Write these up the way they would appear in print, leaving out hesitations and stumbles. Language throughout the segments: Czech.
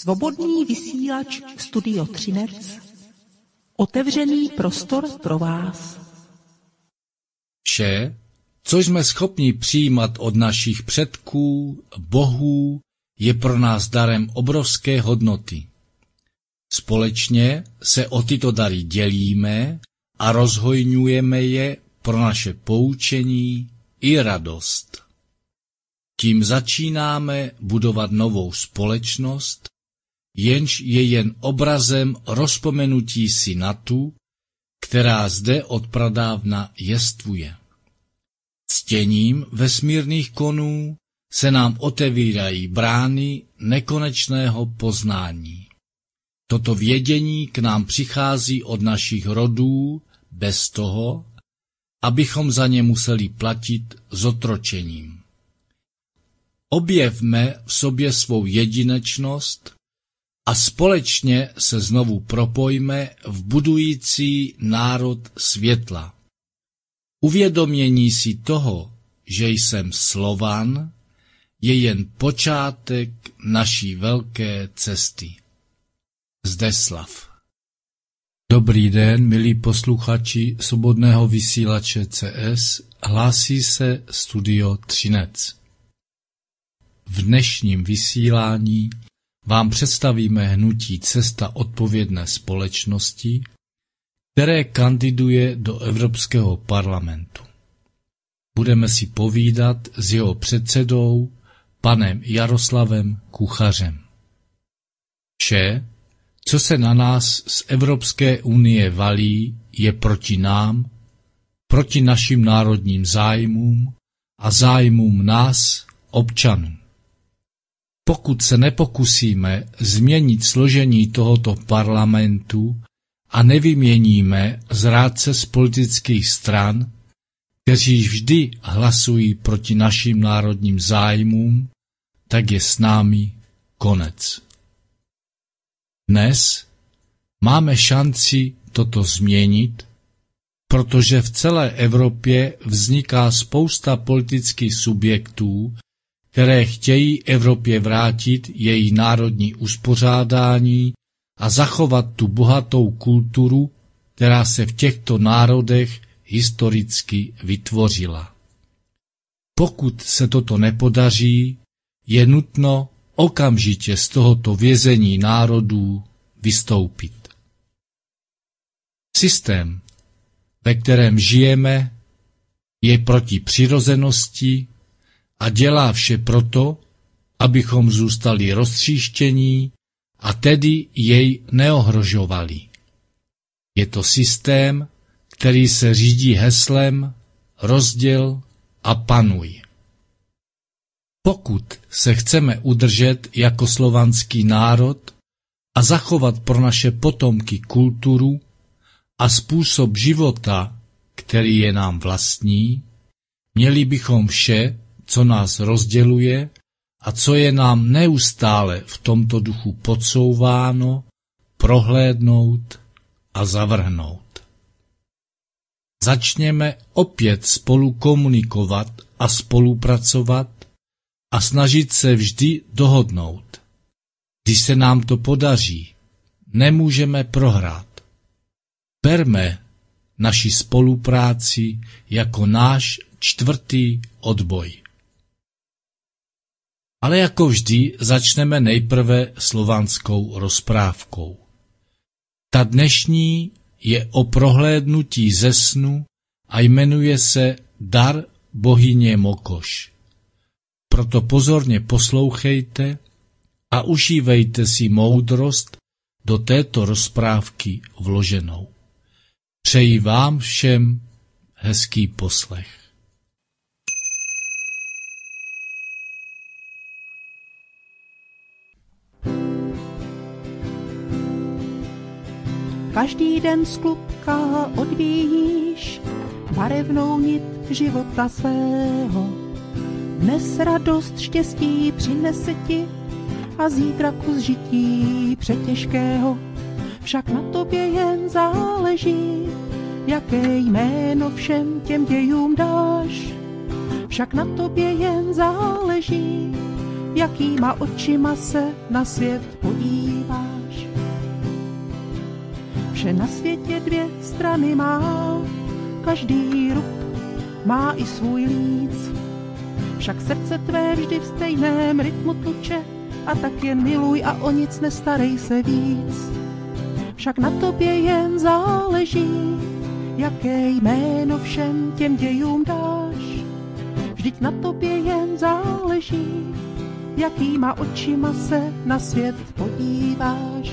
Svobodný vysílač Studio Třinec. Otevřený prostor pro vás. Vše, co jsme schopni přijímat od našich předků, bohů, je pro nás darem obrovské hodnoty. Společně se o tyto dary dělíme a rozhojňujeme je pro naše poučení i radost. Tím začínáme budovat novou společnost, jenž je jen obrazem rozpomenutí si na tu, která zde od pradávna jestvuje. Ctěním vesmírných konů se nám otevírají brány nekonečného poznání. Toto vědění k nám přichází od našich rodů bez toho, abychom za ně museli platit zotročením. Objevme v sobě svou jedinečnost a společně se znovu propojme v budující národ světla. Uvědomění si toho, že jsem Slovan, je jen počátek naší velké cesty. Zdeslav. Dobrý den, milí posluchači svobodného vysílače CS, hlásí se Studio Třinec. V dnešním vysílání vám představíme hnutí Cesta odpovědné společnosti, které kandiduje do Evropského parlamentu. Budeme si povídat s jeho předsedou, panem Jaroslavem Kuchařem. Vše, co se na nás z Evropské unie valí, je proti nám, proti našim národním zájmům a zájmům nás, občanů. Pokud se nepokusíme změnit složení tohoto parlamentu a nevyměníme zrádce z politických stran, kteří vždy hlasují proti našim národním zájmům, tak je s námi konec. Dnes máme šanci toto změnit, protože v celé Evropě vzniká spousta politických subjektů, které chtějí Evropě vrátit její národní uspořádání a zachovat tu bohatou kulturu, která se v těchto národech historicky vytvořila. Pokud se toto nepodaří, je nutno okamžitě z tohoto vězení národů vystoupit. Systém, ve kterém žijeme, je proti přirozenosti a dělá vše proto, abychom zůstali roztříštění a tedy jej neohrožovali. Je to systém, který se řídí heslem rozděl a panuj. Pokud se chceme udržet jako slovanský národ a zachovat pro naše potomky kulturu a způsob života, který je nám vlastní, měli bychom vše, co nás rozděluje a co je nám neustále v tomto duchu podsouváno, prohlédnout a zavrhnout. Začněme opět spolu komunikovat a spolupracovat a snažit se vždy dohodnout. Když se nám to podaří, nemůžeme prohrát. Berme naši spolupráci jako náš čtvrtý odboj. Ale jako vždy začneme nejprve slovanskou rozprávkou. Ta dnešní je o prohlédnutí ze snu a jmenuje se Dar bohyně Mokoš. Proto pozorně poslouchejte a užívejte si moudrost do této rozprávky vloženou. Přeji vám všem hezký poslech. Každý den z klubka odvíjíš barevnou nit života svého. Dnes radost štěstí přinese ti a zítra kus žití přetěžkého. Však na tobě jen záleží, jaké jméno všem těm dějům dáš. Však na tobě jen záleží, jakýma očima se na svět podíváš. Vše na světě dvě strany má, každý rub má i svůj líc. Však srdce tvé vždy v stejném rytmu tluče, a tak jen miluj a o nic nestarej se víc. Však na tobě jen záleží, jaké jméno všem těm dějům dáš. Vždyť na tobě jen záleží, jakýma očima se na svět podíváš.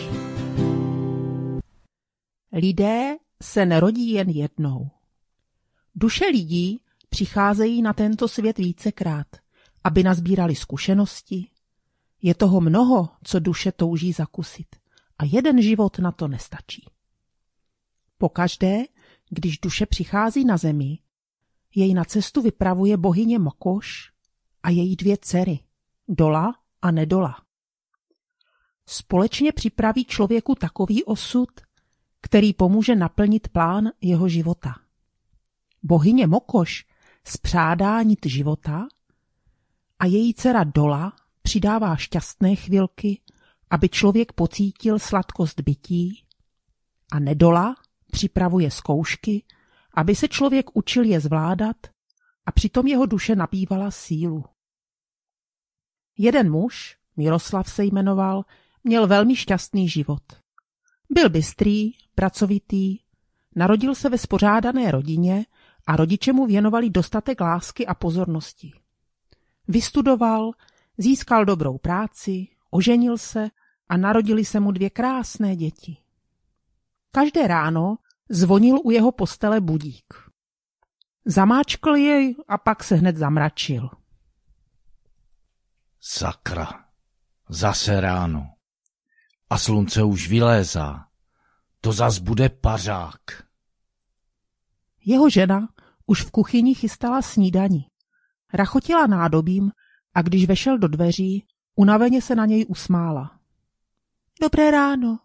Lidé se nerodí jen jednou. Duše lidí přicházejí na tento svět vícekrát, aby nazbírali zkušenosti. Je toho mnoho, co duše touží zakusit, a jeden život na to nestačí. Pokaždé, když duše přichází na zemi, jej na cestu vypravuje bohyně Mokoš a její dvě dcery, Dola a Nedola. Společně připraví člověku takový osud, který pomůže naplnit plán jeho života. Bohyně Mokoš spřádá nit života a její dcera Dola přidává šťastné chvilky, aby člověk pocítil sladkost bytí, a Nedola připravuje zkoušky, aby se člověk učil je zvládat a přitom jeho duše nabývala sílu. Jeden muž, Miroslav se jmenoval, měl velmi šťastný život. Byl bystrý, pracovitý, narodil se ve spořádané rodině a rodiče mu věnovali dostatek lásky a pozornosti. Vystudoval, získal dobrou práci, oženil se a narodili se mu dvě krásné děti. Každé ráno zvonil u jeho postele budík. Zamáčkl jej a pak se hned zamračil. Sakra, zase ráno. A slunce už vylézá. To zas bude pařák. Jeho žena už v kuchyni chystala snídani. Rachotila nádobím a když vešel do dveří, unaveně se na něj usmála. Dobré ráno.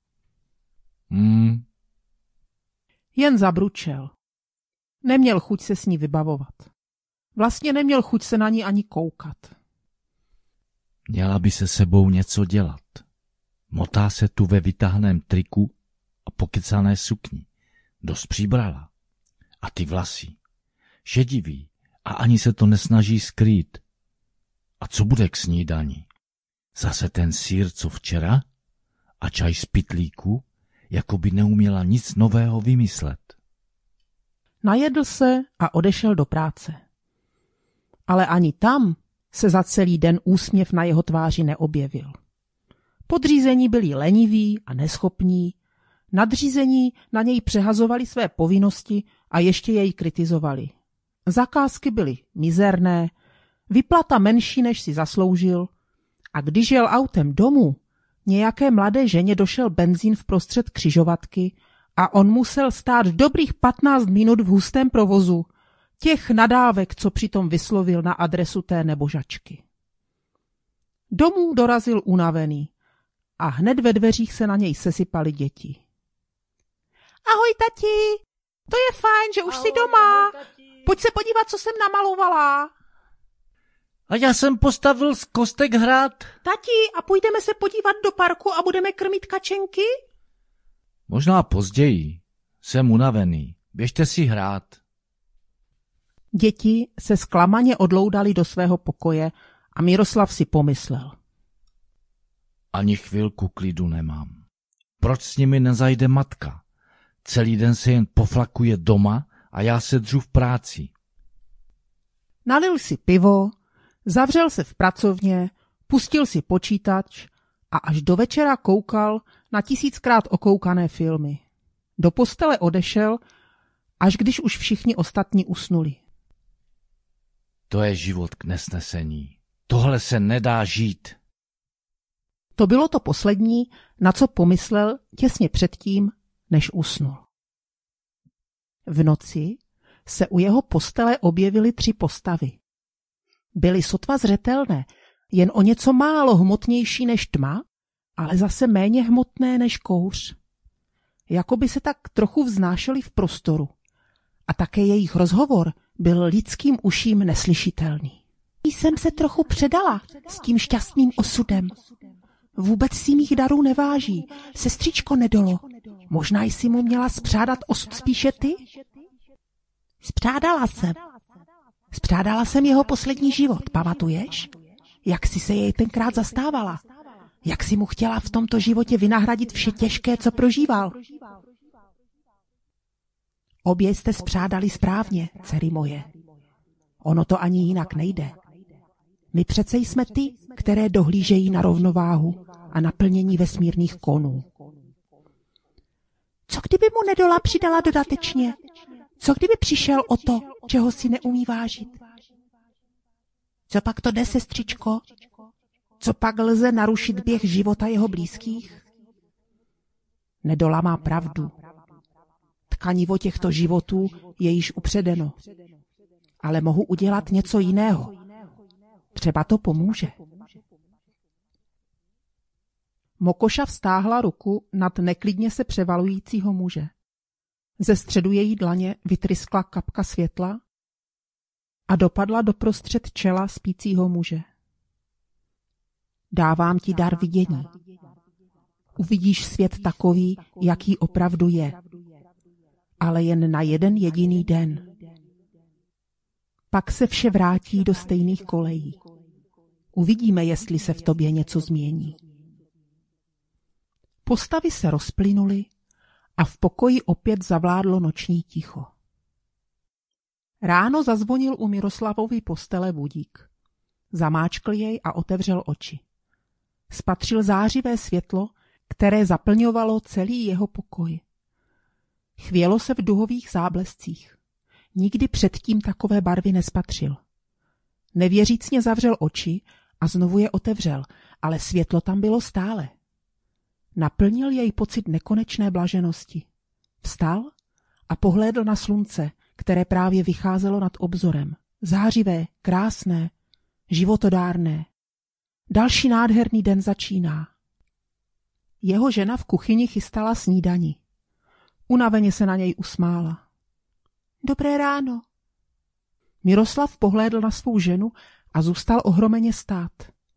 Jen zabručel. Neměl chuť se s ní vybavovat. Vlastně neměl chuť se na ní ani koukat. Měla by se sebou něco dělat. Motá se tu ve vytáhném triku a pokecané sukni. Dost přibrala. A ty vlasy. Šedivý a ani se to nesnaží skrýt. A co bude k snídani? Zase ten sýr, co včera? A čaj z pytlíku? Jako by neuměla nic nového vymyslet. Najedl se a odešel do práce. Ale ani tam se za celý den úsměv na jeho tváři neobjevil. Podřízení byli leniví a neschopní, nadřízení na něj přehazovali své povinnosti a ještě jej kritizovali. Zakázky byly mizerné, vyplata menší, než si zasloužil, a když jel autem domů, nějaké mladé ženě došel benzín v prostřed křižovatky a on musel stát dobrých 15 minut v hustém provozu, těch nadávek, co přitom vyslovil na adresu té nebožačky. Domů dorazil unavený a hned ve dveřích se na něj sesypaly děti. Ahoj, tati, to je fajn, že už jsi doma. Pojď se podívat, co jsem namalovala. A já jsem postavil z kostek hrad. Tati, a půjdeme se podívat do parku a budeme krmit kačenky? Možná později. Jsem unavený. Běžte si hrát. Děti se zklamaně odloudali do svého pokoje a Miroslav si pomyslel. Ani chvilku klidu nemám. Proč s nimi nezajde matka? Celý den se jen poflakuje doma a já se dřu v práci. Nalil si pivo, zavřel se v pracovně, pustil si počítač a až do večera koukal na 1000krát okoukané filmy. Do postele odešel, až když už všichni ostatní usnuli. To je život k nesnesení. Tohle se nedá žít. To bylo to poslední, na co pomyslel těsně předtím, než usnul. V noci se u jeho postele objevily 3 postavy. Byly sotva zřetelné, jen o něco málo hmotnější než tma, ale zase méně hmotné než kouř. Jakoby se tak trochu vznášely v prostoru. A také jejich rozhovor byl lidským uším neslyšitelný. Jsem se trochu předala s tím šťastným osudem. Vůbec si mých darů neváží, sestřičko Nedolo. Možná jsi mu měla spřádat osud spíše ty? Spřádala jsem jeho poslední život, pamatuješ? Jak jsi se jej tenkrát zastávala? Jak jsi mu chtěla v tomto životě vynahradit vše těžké, co prožíval? Obě jste spřádali správně, dcery moje. Ono to ani jinak nejde. My přece jsme ty, které dohlížejí na rovnováhu a naplnění vesmírných konů. Co kdyby mu Nedola přidala dodatečně? Co kdyby přišel o to, čeho si neumí vážit? Co pak to jde, sestřičko? Co pak lze narušit běh života jeho blízkých? Nedola má pravdu. Tkanivo těchto životů je již upředeno. Ale mohu udělat něco jiného. Třeba to pomůže. Mokoša vztáhla ruku nad neklidně se převalujícího muže. Ze středu její dlaně vytryskla kapka světla a dopadla doprostřed čela spícího muže. Dávám ti dar vidění. Uvidíš svět takový, jaký opravdu je, ale jen na jeden jediný den. Pak se vše vrátí do stejných kolejí. Uvidíme, jestli se v tobě něco změní. Postavy se rozplynuly a v pokoji opět zavládlo noční ticho. Ráno zazvonil u Miroslavovy postele budík. Zamáčkl jej a otevřel oči. Spatřil zářivé světlo, které zaplňovalo celý jeho pokoj. Chvělo se v duhových záblescích. Nikdy předtím takové barvy nespatřil. Nevěřícně zavřel oči a znovu je otevřel, ale světlo tam bylo stále. Naplnil jej pocit nekonečné blaženosti. Vstal a pohlédl na slunce, které právě vycházelo nad obzorem. Zářivé, krásné, životodárné. Další nádherný den začíná. Jeho žena v kuchyni chystala snídani. Unaveně se na něj usmála. Dobré ráno. Miroslav pohlédl na svou ženu a zůstal ohromeně stát.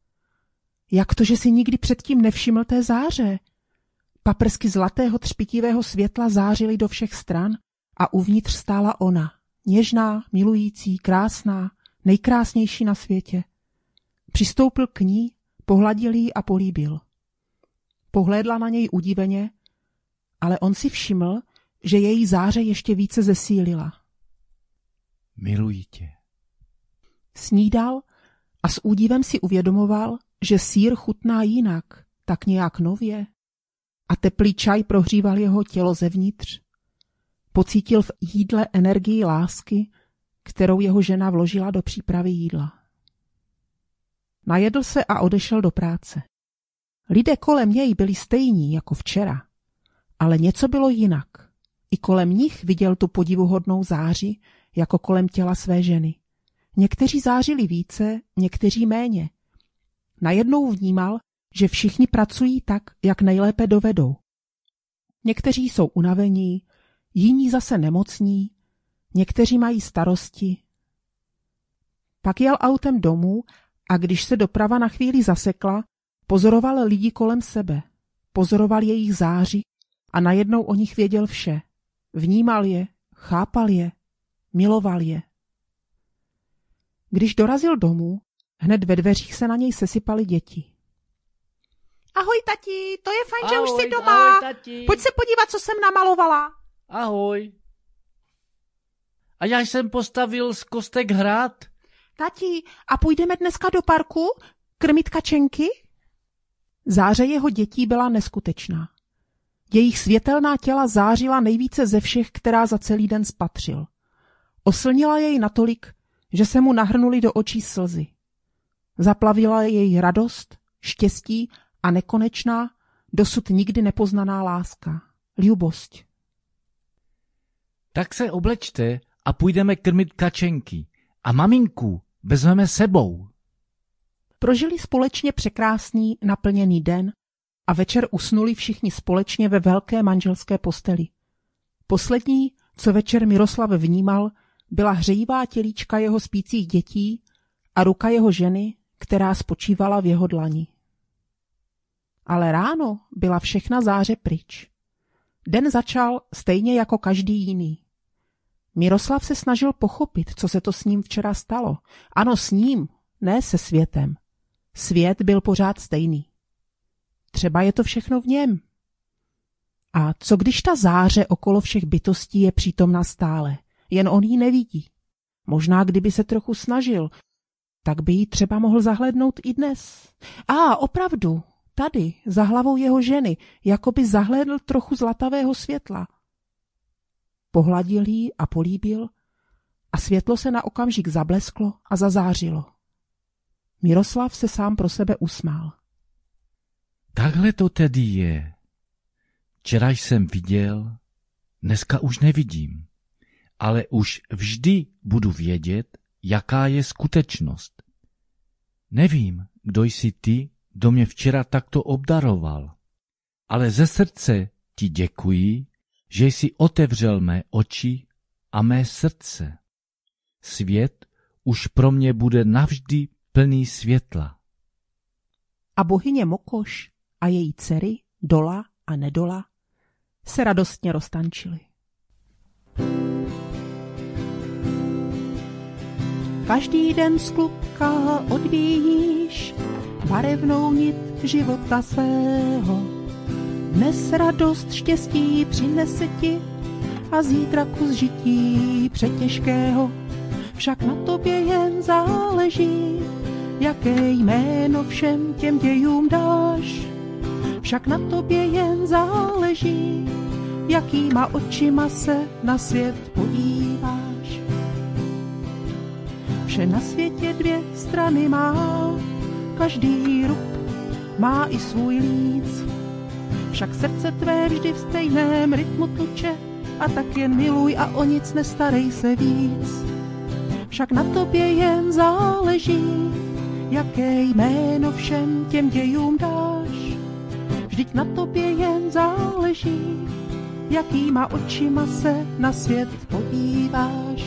Jak to, že si nikdy předtím nevšiml té záře? Paprsky zlatého třpitivého světla zářily do všech stran a uvnitř stála ona, něžná, milující, krásná, nejkrásnější na světě. Přistoupil k ní, pohladil ji a políbil. Pohlédla na něj udiveně, ale on si všiml, že její záře ještě více zesílila. Miluji tě. Snídal a s údivem si uvědomoval, že sýr chutná jinak, tak nějak nově. A teplý čaj prohříval jeho tělo zevnitř. Pocítil v jídle energii lásky, kterou jeho žena vložila do přípravy jídla. Najedl se a odešel do práce. Lidé kolem něj byli stejní jako včera, ale něco bylo jinak. I kolem nich viděl tu podivuhodnou záři, jako kolem těla své ženy. Někteří zářili více, někteří méně. Najednou vnímal, že všichni pracují tak, jak nejlépe dovedou. Někteří jsou unavení, jiní zase nemocní, někteří mají starosti. Pak jel autem domů a když se doprava na chvíli zasekla, pozoroval lidi kolem sebe, pozoroval jejich záři a najednou o nich věděl vše. Vnímal je, chápal je, miloval je. Když dorazil domů, hned ve dveřích se na něj sesypaly děti. Ahoj, tati, to je fajn, Ahoj, že už jsi doma. Ahoj, tati. Pojď se podívat, co jsem namalovala. Ahoj. A já jsem postavil z kostek hrad. Tati, a půjdeme dneska do parku krmit kačenky? Záře jeho dětí byla neskutečná. Jejich světelná těla zářila nejvíce ze všech, která za celý den spatřil. Oslnila jej natolik, že se mu nahrnuly do očí slzy. Zaplavila jej radost, štěstí a nekonečná, dosud nikdy nepoznaná láska, ljubost. Tak se oblečte a půjdeme krmit kačenky. A maminku vezmeme sebou. Prožili společně překrásný, naplněný den a večer usnuli všichni společně ve velké manželské posteli. Poslední, co večer Miroslav vnímal, byla hřejivá tělíčka jeho spících dětí a ruka jeho ženy, která spočívala v jeho dlani. Ale ráno byla všechna záře pryč. Den začal stejně jako každý jiný. Miroslav se snažil pochopit, co se to s ním včera stalo. Ano, s ním, ne se světem. Svět byl pořád stejný. Třeba je to všechno v něm. A co když ta záře okolo všech bytostí je přítomna stále, jen on ji nevidí? Možná kdyby se trochu snažil, tak by ji třeba mohl zahlédnout i dnes. Opravdu, tady, za hlavou jeho ženy, jako by zahlédl trochu zlatavého světla. Pohladil ji a políbil a světlo se na okamžik zablesklo a zazářilo. Miroslav se sám pro sebe usmál. Takhle to tedy je. Včera jsem viděl, dneska už nevidím, ale už vždy budu vědět, jaká je skutečnost. Nevím, kdo jsi ty, kdo mě včera takto obdaroval, ale ze srdce ti děkuji, že jsi otevřel mé oči a mé srdce. Svět už pro mě bude navždy plný světla. A bohyně Mokoš a její dcery, Dola a Nedola, se radostně roztančily. Každý den z klubka odvíjíš barevnou nit života svého. Dnes radost štěstí přinese ti a zítra kus žití přetěžkého. Však na tobě jen záleží, jaké jméno všem těm dějům dáš. Však na tobě jen záleží, jakýma očima se na svět podíváš. Vše na světě dvě strany má, každý rub má i svůj líc. Však srdce tvé vždy v stejném rytmu tluče, a tak jen miluj a o nic nestarej se víc. Však na tobě jen záleží, jaké jméno všem těm dějům dáš. Vždyť na tobě jen záleží, jakýma očima se na svět podíváš.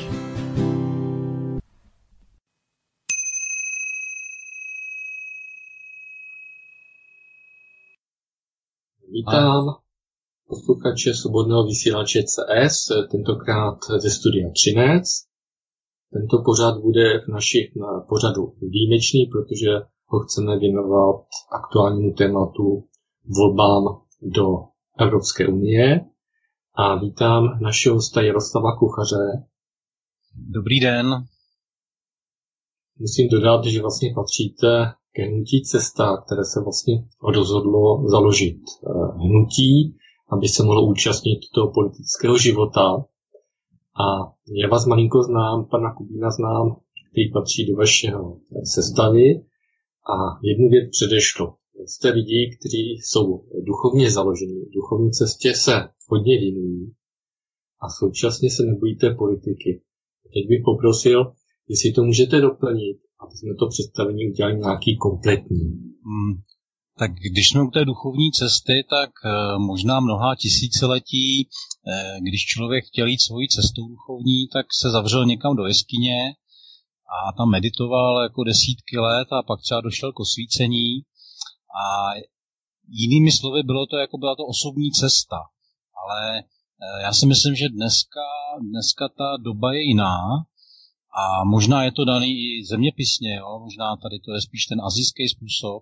Vítám posluchače Svobodného vysílače CS, tentokrát ze studia Třinec. Tento pořad bude v našich pořadu výjimečný, protože ho chceme věnovat aktuálnímu tématu volbám do Evropské unie. A vítám našeho hosta Jaroslava Kuchaře. Dobrý den. Musím dodat, že vlastně patříte ke hnutí Cesta, které se vlastně rozhodlo založit hnutí, aby se mohlo účastnit toho politického života. A já vás malinko znám, pana Kubína znám, který patří do vašeho sestavy. A jednu věc předešlo. Jste lidi, kteří jsou duchovně založení, duchovní cestě se hodně věnují a současně se nebojíte politiky. Teď bych poprosil, jestli to můžete doplnit, aby jsme to představení udělali nějaký kompletní. Tak když jsme u té duchovní cesty, tak možná mnohá tisíciletí, když člověk chtěl jít svojí cestou duchovní, tak se zavřel někam do jeskyně a tam meditoval jako desítky let a pak třeba došel k osvícení. A jinými slovy byla to osobní cesta. Ale já si myslím, že dneska ta doba je jiná a možná je to daný i zeměpisně, jo? Možná tady to je spíš ten asijský způsob.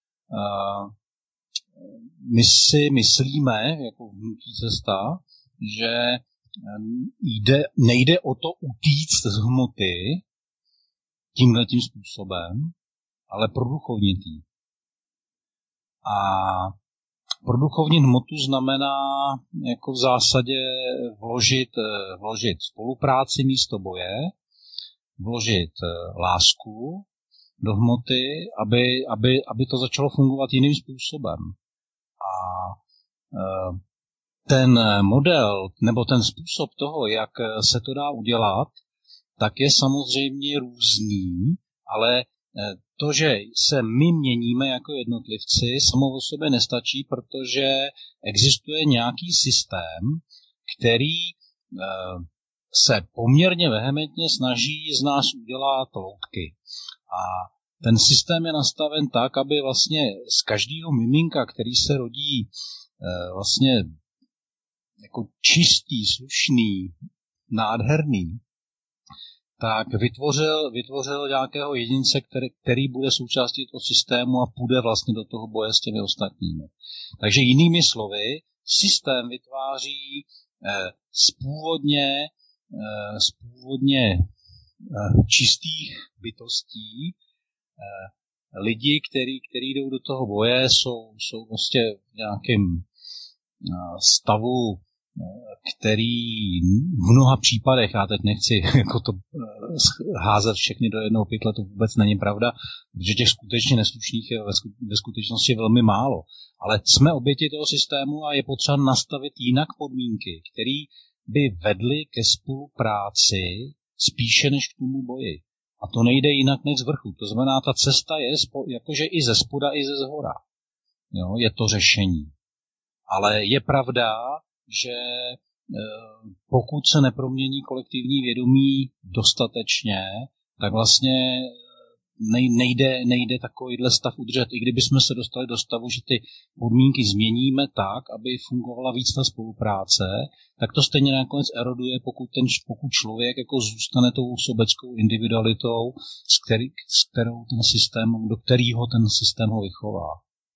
My si myslíme, jako hnutí Cesta, že nejde o to utíct z hmoty tímhletím způsobem, ale produchovnit ji. A produchovnit hmotu znamená jako v zásadě vložit spolupráci místo boje, vložit lásku do hmoty, aby to začalo fungovat jiným způsobem. A ten model nebo ten způsob toho, jak se to dá udělat, tak je samozřejmě různý, ale to, že se my měníme jako jednotlivci, samo o sobě nestačí, protože existuje nějaký systém, který se poměrně vehementně snaží z nás udělat loutky. A ten systém je nastaven tak, aby vlastně z každého miminka, který se rodí vlastně jako čistý, slušný, nádherný, tak vytvořil nějakého jedince, který bude součástí toho systému a půjde vlastně do toho boje s těmi ostatními. Takže jinými slovy, systém vytváří z původně čistých bytostí lidi, kteří jdou do toho boje, jsou vlastně v nějakém stavu, který v mnoha případech, já teď nechci jako to házet všechny do jednoho pytle, to vůbec není pravda, protože těch skutečně neslušných je ve skutečnosti velmi málo. Ale jsme oběti toho systému a je potřeba nastavit jinak podmínky, které by vedly ke spolupráci spíše než k tomu boji. A to nejde jinak než z vrchu. To znamená, ta cesta je jakože i ze spoda, i ze zhora. Jo, je to řešení. Ale je pravda, že pokud se nepromění kolektivní vědomí dostatečně, tak vlastně nejde takovýhle stav udržet. I kdyby jsme se dostali do stavu, že ty podmínky změníme tak, aby fungovala víc ta spolupráce, tak to stejně nakonec eroduje, pokud člověk jako zůstane tou sobeckou individualitou, do kterého ten systém ho vychová.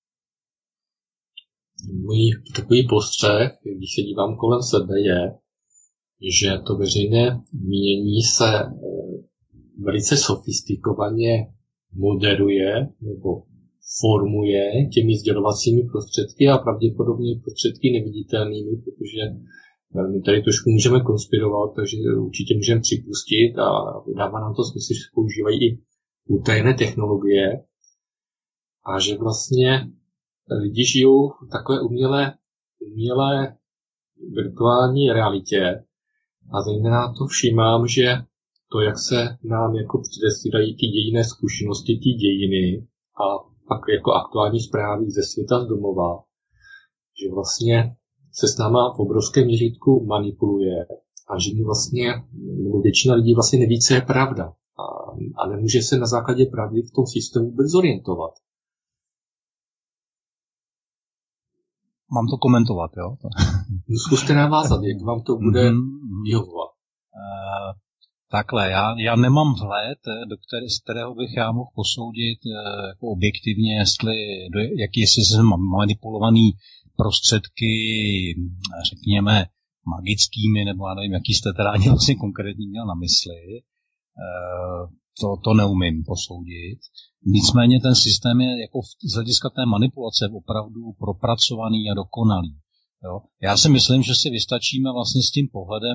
Můj takový postřeh, když se dívám kolem sebe, je, že to veřejné mínění se velice sofistikovaně moderuje nebo formuje těmi sdělovacími prostředky a pravděpodobně prostředky neviditelnými, protože my tady trošku můžeme konspirovat, takže určitě můžeme připustit a dává nám to smysl, že se používají i utajené technologie a že vlastně lidi žijou v takové umělé virtuální realitě a zejména to všímám, že to, jak se nám jako předesílají ty dějinné zkušenosti, ty dějiny a pak jako aktuální zprávy ze světa z domova, že vlastně se s náma v obrovském měřítku manipuluje a že mi vlastně, nebo většina lidí vlastně neví, co je pravda a nemůže se na základě pravdy v tom systému vůbec zorientovat. Mám to komentovat, jo? Zkuste navázat, jak vám to bude vyhovovat. Takhle, já nemám vhled, z kterého bych já mohl posoudit jako objektivně, jestli jsou manipulovaný prostředky, řekněme, magickými, nebo já nevím, jaký jste teda ani vlastně konkrétně měl na mysli. To neumím posoudit. Nicméně ten systém je jako z hlediska té manipulace opravdu propracovaný a dokonalý. Jo? Já si myslím, že si vystačíme vlastně s tím pohledem,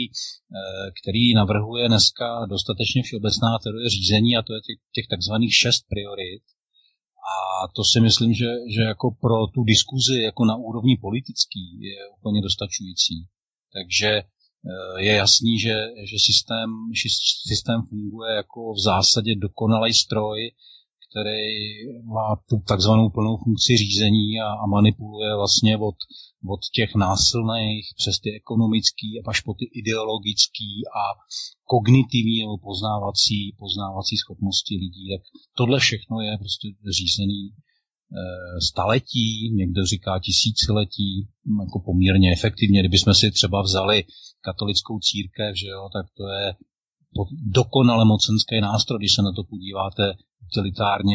který navrhuje dneska dostatečně všeobecná teorie řízení, a to je těch takzvaných 6 priorit. A to si myslím, že jako pro tu diskuzi jako na úrovni politický je úplně dostačující. Takže je jasný, že systém funguje jako v zásadě dokonalý stroj, který má tu takzvanou plnou funkci řízení a manipuluje vlastně od těch násilných přes ty ekonomický a až po ty ideologický a kognitivní nebo poznávací schopnosti lidí. Tak tohle všechno je prostě řízený staletí, někdo říká tisíciletí, jako poměrně efektivně. Kdybychom si třeba vzali katolickou církev, že jo, tak to je dokonale mocenský nástroj, když se na to podíváte utilitárně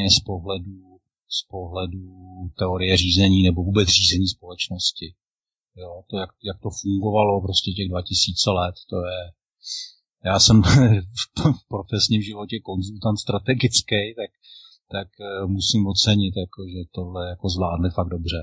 z pohledu teorie řízení nebo vůbec řízení společnosti. Jo, to, jak to fungovalo prostě těch 2000 let, to je... Já jsem v profesním životě konzultant strategický, tak musím ocenit, jako, že tohle jako zvládli fakt dobře.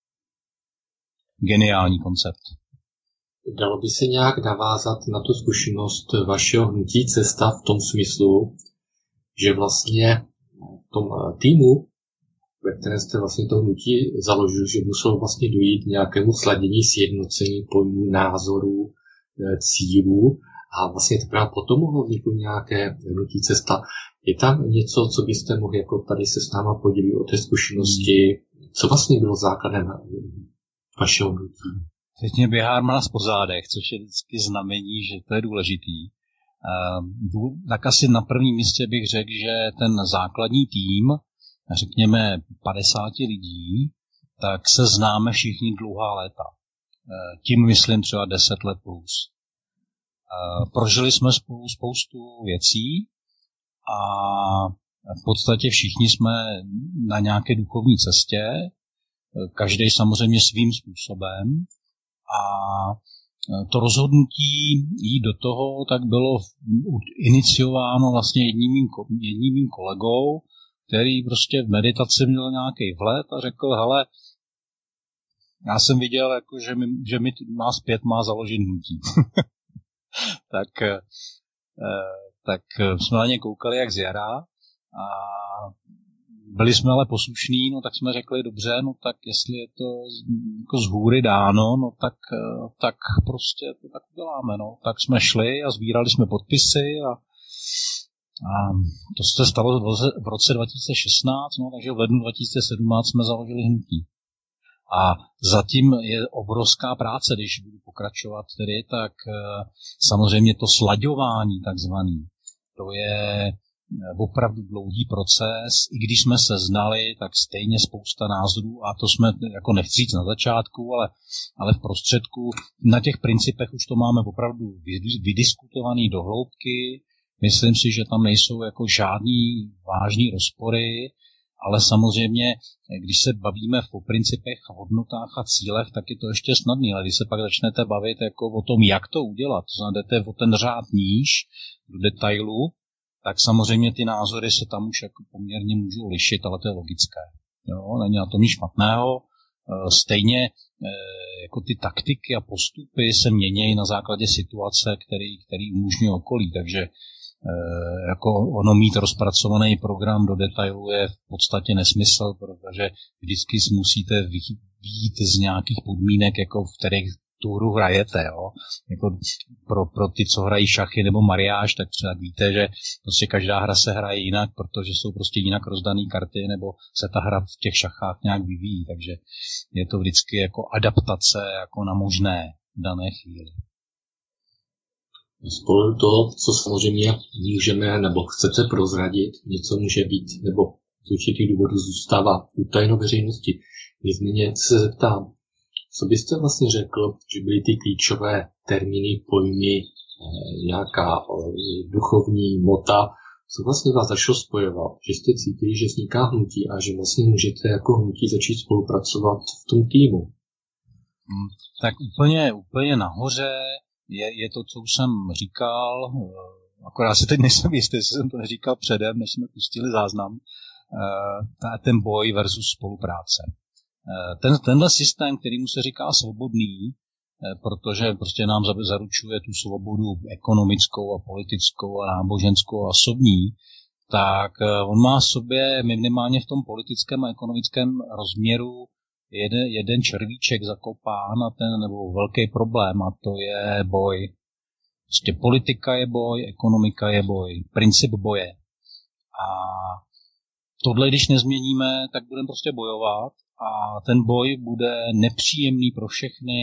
Geniální koncept. Dalo by se nějak navázat na tu zkušenost vašeho hnutí Cesta v tom smyslu, že vlastně v tom týmu, ve kterém jste vlastně to hnutí založil, že muselo vlastně dojít nějakému sladění, sjednocení pojmů, názorů, cílů a vlastně teprve potom mohlo vzniknout nějaké hnutí Cesta. Je tam něco, co byste mohli jako tady se s náma podělit o té zkušenosti? Co vlastně bylo základem vašeho hnutí? Teď mě běhá mráz po zádech, což je vždycky znamení, že to je důležitý. Tak asi na prvním místě bych řekl, že ten základní tým, řekněme 50 lidí, tak se známe všichni dlouhá léta. tím myslím třeba 10 let plus. Prožili jsme spolu spoustu věcí a v podstatě všichni jsme na nějaké duchovní cestě, každý samozřejmě svým způsobem a to rozhodnutí jít do toho tak bylo iniciováno vlastně jedním mým kolegou, který prostě v meditaci měl nějaký vhled a řekl, hele, já jsem viděl, jako, že mi nás 5 má založit hnutí. tak jsme na ně koukali jak z jara a byli jsme ale poslušní, no tak jsme řekli, dobře, no tak jestli je to jako z hůry dáno, no tak prostě to tak uděláme, no. Tak jsme šli a sbírali jsme podpisy a to se stalo v roce 2016, no, takže v lednu 2017 jsme založili hnutí. A zatím je obrovská práce, když budu pokračovat tedy, tak samozřejmě to slaďování takzvaný, to je opravdu dlouhý proces, i když jsme se znali, tak stejně spousta názorů a to jsme, jako nechci říct na začátku, ale v prostředku, na těch principech už to máme opravdu vydiskutovaný do hloubky, myslím si, že tam nejsou jako žádný vážný rozpory, ale samozřejmě, když se bavíme o principech, hodnotách a cílech, tak je to ještě snadný, ale když se pak začnete bavit jako o tom, jak to udělat, to znamená, jdete o ten řád níž, do detailu, tak samozřejmě ty názory se tam už jako poměrně můžou lišit, ale to je logické. Jo? Není na tom nic špatného. Stejně jako ty taktiky a postupy se mění na základě situace, který umožňuje okolí. Takže jako ono mít rozpracovaný program do detailu je v podstatě nesmysl, protože vždycky musíte vyjít z nějakých podmínek, jako v kterých tu hru hrajete, jo. Jako pro ty, co hrají šachy nebo mariáž, tak třeba víte, že prostě každá hra se hraje jinak, protože jsou prostě jinak rozdané karty, nebo se ta hra v těch šachách nějak vyvíjí, takže je to vždycky jako adaptace jako na možné dané chvíli. Spolu toho, co samozřejmě můžeme nebo chcete prozradit, něco může být, nebo z určitých důvodů zůstává utajeno veřejnosti. Nicméně se zeptám, co byste vlastně řekl, že byly ty klíčové termíny, pojmy, nějaká duchovní mota, co vlastně vás začalo spojovat, že jste cítili, že vzniká hnutí a že vlastně můžete jako hnutí začít spolupracovat v tom týmu? Tak úplně nahoře je to, co už jsem říkal, akorát si teď nejsem jistý, jestli jsem to neříkal předem, než jsme pustili záznam, ten boj versus spolupráce. Tenhle systém, kterýmu se říká svobodný, protože prostě nám zaručuje tu svobodu ekonomickou a politickou a náboženskou a osobní, tak on má v sobě minimálně v tom politickém a ekonomickém rozměru jeden červíček zakopán a ten nebo velký problém a to je boj. Prostě politika je boj, ekonomika je boj, princip boje. A tohle, když nezměníme, tak budeme prostě bojovat a ten boj bude nepříjemný pro všechny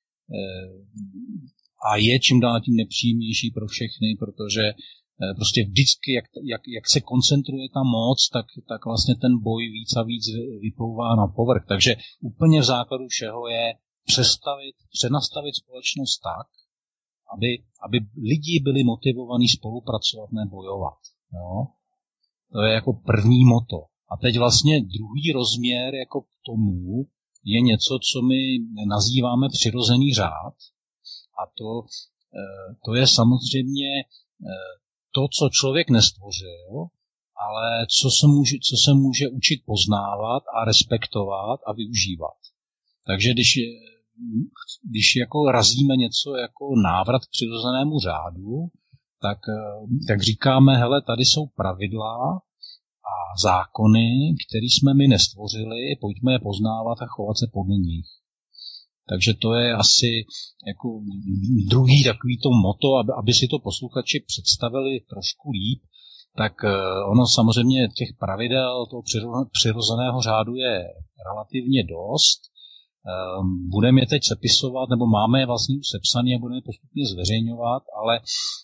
a je čím dál tím nepříjemnější pro všechny, protože prostě vždycky, jak se koncentruje ta moc, tak vlastně ten boj víc a víc vyplouvá na povrch. Takže úplně v základu všeho je přenastavit společnost tak, aby lidi byli motivovaní spolupracovat, ne bojovat. Jo? To je jako první moto. A teď vlastně druhý rozměr jako k tomu je něco, co my nazýváme přirozený řád. A to je samozřejmě to, co člověk nestvořil, ale co se může učit poznávat a respektovat a využívat. Takže když jako razíme něco jako návrat k přirozenému řádu, tak říkáme, hele, tady jsou pravidla a zákony, které jsme my nestvořili, pojďme je poznávat a chovat se podle nich. Takže to je asi jako druhý takový to moto, aby si to posluchači představili trošku líp, tak ono samozřejmě těch pravidel toho přirozeného řádu je relativně dost. Budeme je teď sepisovat, nebo máme je vlastně už sepsaný a budeme je postupně zveřejňovat, ale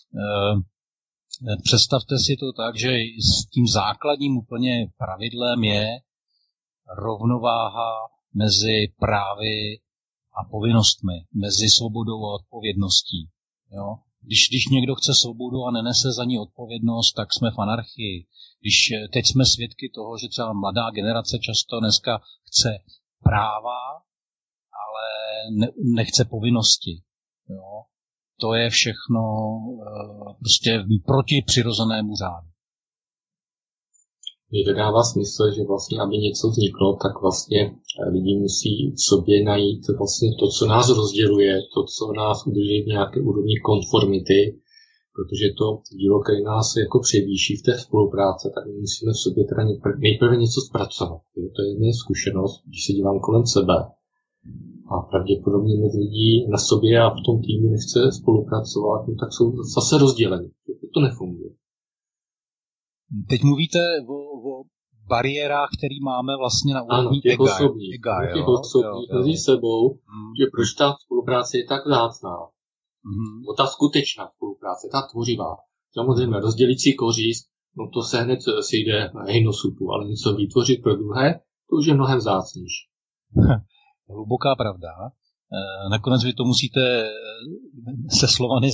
představte si to tak, že s tím základním úplně pravidlem je rovnováha mezi právy a povinnostmi, mezi svobodou a odpovědností. Jo? Když někdo chce svobodu a nenese za ní odpovědnost, tak jsme v anarchii. Když teď jsme svědky toho, že třeba mladá generace často dneska chce práva, ale nechce povinnosti. Jo? To je všechno prostě proti přirozenému řádu. Mně to dává smysl, že vlastně, aby něco vzniklo, tak vlastně lidi musí v sobě najít vlastně to, co nás rozděluje, to, co nás udrží v nějaké úrovni konformity, protože to dílo, které nás jako převýší v té spolupráce, tak my musíme v sobě teda nejprve něco zpracovat. To je moje zkušenost, když se dívám kolem sebe. A pravděpodobně moc lidí na sobě a v tom týmu nechce spolupracovat, no tak jsou zase rozděleni. To nefunguje. Teď mluvíte o bariérách, které máme vlastně na úrovni těch osobních mezi sebou, že proč ta spolupráce je tak vzácná. O ta skutečná spolupráce, ta tvořivá. Samozřejmě rozdělící kořist, no to se hned sejde hejnosupu, ale něco vytvořit pro druhé, to už je mnohem vzácnější. Hluboká pravda. Nakonec vy to musíte se Slovany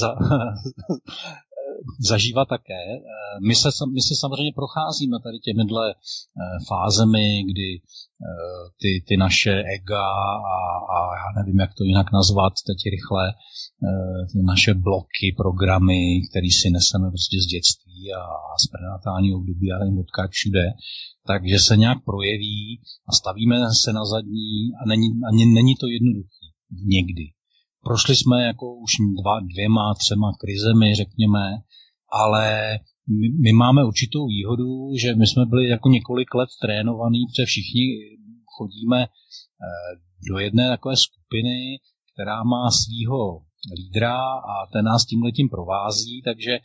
zažívat také. My si samozřejmě procházíme tady těmihle fázemi, kdy ty naše ega a já nevím, jak to jinak nazvat teď rychle, ty naše bloky, programy, které si neseme prostě z dětství a z prenatálního období a nevím odkud všude, takže se nějak projeví a stavíme se na zadní a není to jednoduché někdy. Prošli jsme jako už 2, 3 krizemi, řekněme, ale my máme určitou výhodu, že my jsme byli jako několik let trénovaní, protože všichni chodíme do jedné takové skupiny, která má svýho lídra a ten nás tímhletím provází, takže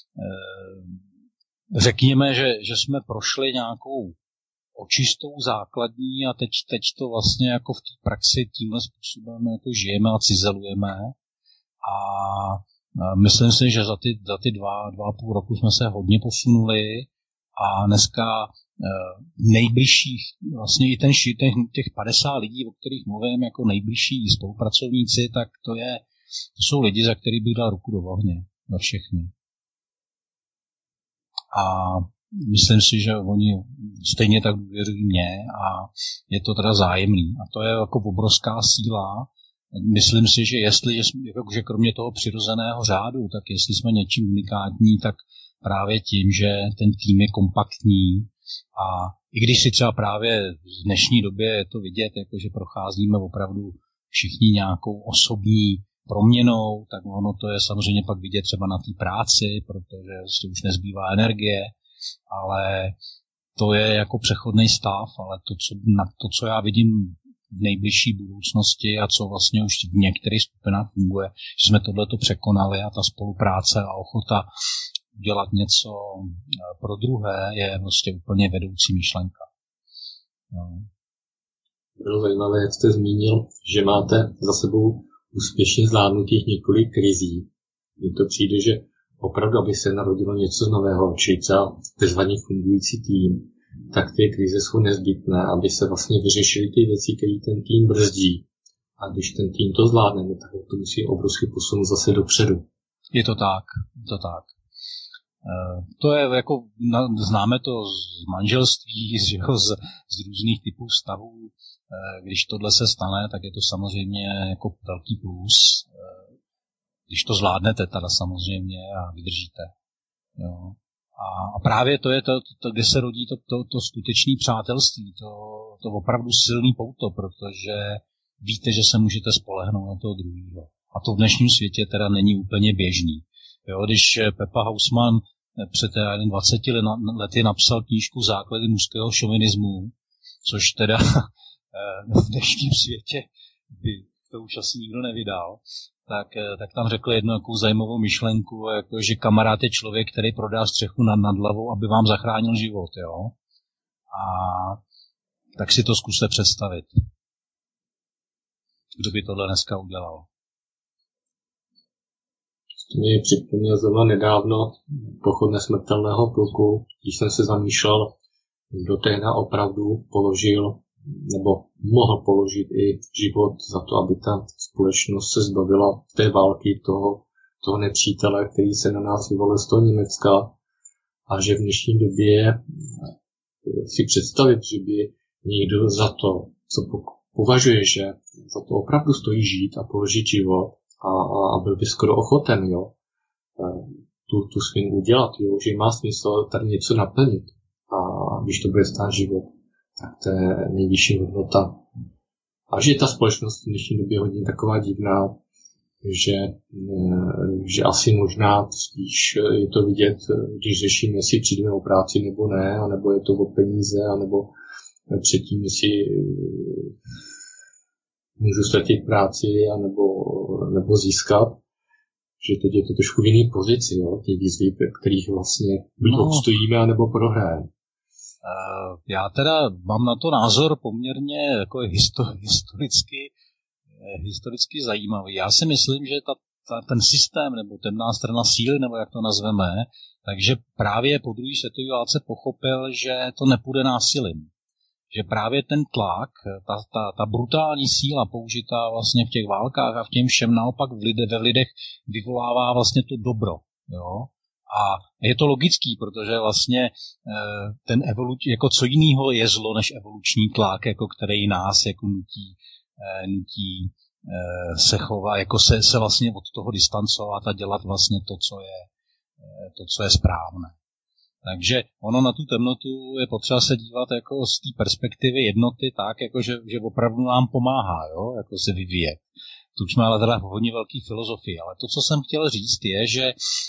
řekněme, že jsme prošli nějakou očistou základní a teď to vlastně jako v té praxi tímhle způsobem jako žijeme a cizelujeme a myslím si, že za ty 2,5 roku jsme se hodně posunuli a dneska nejbližších, vlastně i těch 50 lidí, o kterých mluvím jako nejbližší spolupracovníci, tak to jsou lidi, za který bych dal ruku do ohně, za všechny. A myslím si, že oni stejně tak důvěřují mě a je to teda zájemný. A to je jako obrovská síla. Myslím si, že že kromě toho přirozeného řádu, tak jestli jsme něčím unikátní, tak právě tím, že ten tým je kompaktní a i když si třeba právě v dnešní době je to vidět, jako že procházíme opravdu všichni nějakou osobní proměnou, tak ono to je samozřejmě pak vidět třeba na té práci, protože už nezbývá energie, ale to je jako přechodný stav, ale to, co já vidím v nejbližší budoucnosti a co vlastně už v některých skupinách funguje, že jsme tohleto překonali a ta spolupráce a ochota dělat něco pro druhé je vlastně úplně vedoucí myšlenka. No. Bylo zajímavé, jak jste zmínil, že máte za sebou úspěšně zvládnutých několik krizí. Mně to přijde, že opravdu, aby se narodilo něco nového, čili třeba takzvaný fungující tým, tak ty krize jsou nezbytné, aby se vlastně vyřešily ty věci, které ten tým brzdí. A když ten tým to zvládne, tak to musí obrovský posun zase dopředu. Je to tak. To je jako, známe to z manželství, z různých typů vztahů. Když tohle se stane, tak je to samozřejmě jako velký plus. Když to zvládnete teda samozřejmě a vydržíte. Jo. A právě to je to, kde se rodí to skutečné přátelství, to opravdu silný pouto, protože víte, že se můžete spolehnout na toho druhého. A to v dnešním světě teda není úplně běžný. Jo, když Pepa Hausmann před 20 lety napsal knížku Základy mužského šovinismu, což teda v dnešním světě by to už asi nikdo nevydal, tak tam řekl jednu takovou zajímavou myšlenku, jako, že kamarád je člověk, který prodá střechu nad hlavou, aby vám zachránil život. Jo? A tak si to zkuste představit. Kdo by tohle dneska udělal? To mi připomněl zrovna nedávno pochod nesmrtelného pluku, když jsem se zamýšlel, kdo tehdy opravdu položil nebo mohl položit i život za to, aby ta společnost se zbavila té války toho nepřítele, který se na nás vyvalil z toho Německa, a že v dnešní době si představit, že by někdo za to, co považuje, že za to opravdu stojí žít a položit život a byl by skoro ochoten, jo, tu svým udělat, jo, že má smysl tady něco naplnit a když to bude stát život, tak to je nejvyšší hodnota. A že ta společnost v dnešní době je hodně taková divná, že asi možná spíš je to vidět, když řešíme, jestli přijdeme o práci nebo ne, anebo je to o peníze, anebo předtím, jestli můžu ztratit práci, nebo získat. Že teď je to trošku v jiný pozici, jo, ty výzvy, kterých vlastně buď obstojíme, anebo prohrajeme. Já teda mám na to názor poměrně jako historicky zajímavý. Já si myslím, že ten systém, nebo temná strana síly, nebo jak to nazveme, takže právě po druhé světové válce pochopil, že to nepůjde násilím. Že právě ten tlak, ta brutální síla použitá vlastně v těch válkách a v těm všem naopak ve lidech vyvolává vlastně to dobro. Jo? A je to logický, protože vlastně ten jako co jiného je zlo než evoluční tlak, jako který nás jako nutí se chovat, jako se vlastně od toho distancovat a dělat vlastně to, co je správné. Takže ono na tu temnotu je potřeba se dívat jako z té perspektivy jednoty tak, jako že opravdu nám pomáhá, jo, jako se vyvíjet. To už jsme ale teda hodně velký filozofii, ale to, co jsem chtěl říct, je, že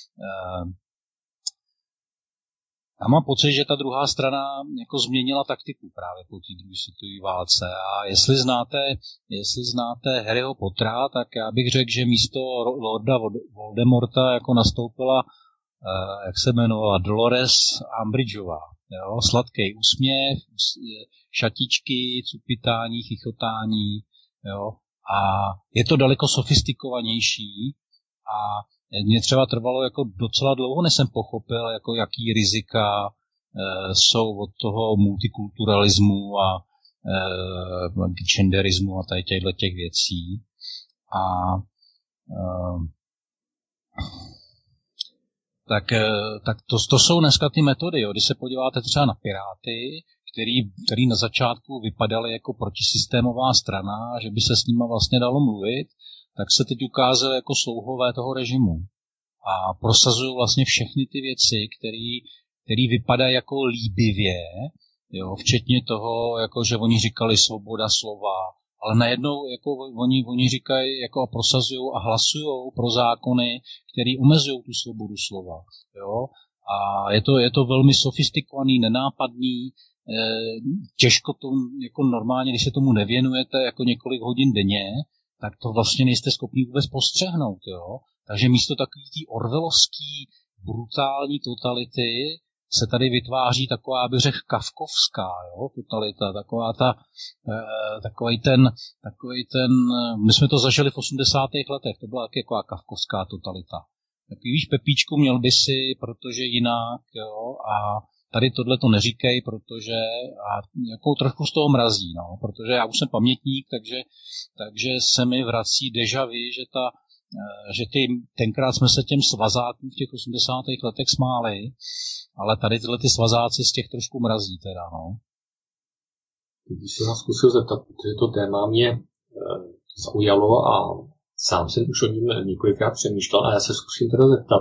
já mám pocit, že ta druhá strana jako změnila taktiku právě po té druhé světové válce. A jestli znáte Harryho Pottera, tak já bych řekl, že místo Lorda Voldemorta jako nastoupila, jak se jmenovala, Dolores Umbridgeová. Jo? Sladký úsměv, šatičky, cupitání, chichotání. Jo? A je to daleko sofistikovanější a mě třeba trvalo jako docela dlouho, než jsem pochopil, jako jaký rizika jsou od toho multikulturalismu a genderismu a tady těch věcí. A tak to jsou dneska ty metody. Jo. Když se podíváte třeba na Piráty, který na začátku vypadaly jako protisystémová strana, že by se s nima vlastně dalo mluvit, tak se teď ukázalo jako slouhové toho režimu. A prosazují vlastně všechny ty věci, které vypadají jako líbivě, jo, včetně toho, jako že oni říkali svoboda slova, ale najednou jako oni říkají jako a prosazují a hlasují pro zákony, které omezují tu svobodu slova. Jo. A je to velmi sofistikovaný, nenápadný, těžko to jako normálně, když se tomu nevěnujete jako několik hodin denně, tak to vlastně nejste schopni vůbec postřehnout. Jo? Takže místo takový té orwellovský brutální totality se tady vytváří taková, bych řekl, kafkovská, jo? Totalita, takový ten, my jsme to zažili v 80. letech, to byla taková kafkovská totalita. Takový, víš, Pepíčku, měl by si, protože jinak, jo, a tady tohle to neříkej, protože a jako trošku z toho mrazí, no, protože já už jsem pamětník, takže se mi vrací déjà vu, že tenkrát jsme se těm svazákům v těch 80. letech smáli, ale tady tyhle ty svazáci z těch trošku mrazí teda, no. Když se vás zkusil zeptat, protože to téma mě zaujalo a sám jsem už o něm několikrát přemýšlel a já se zkusím teda zeptat,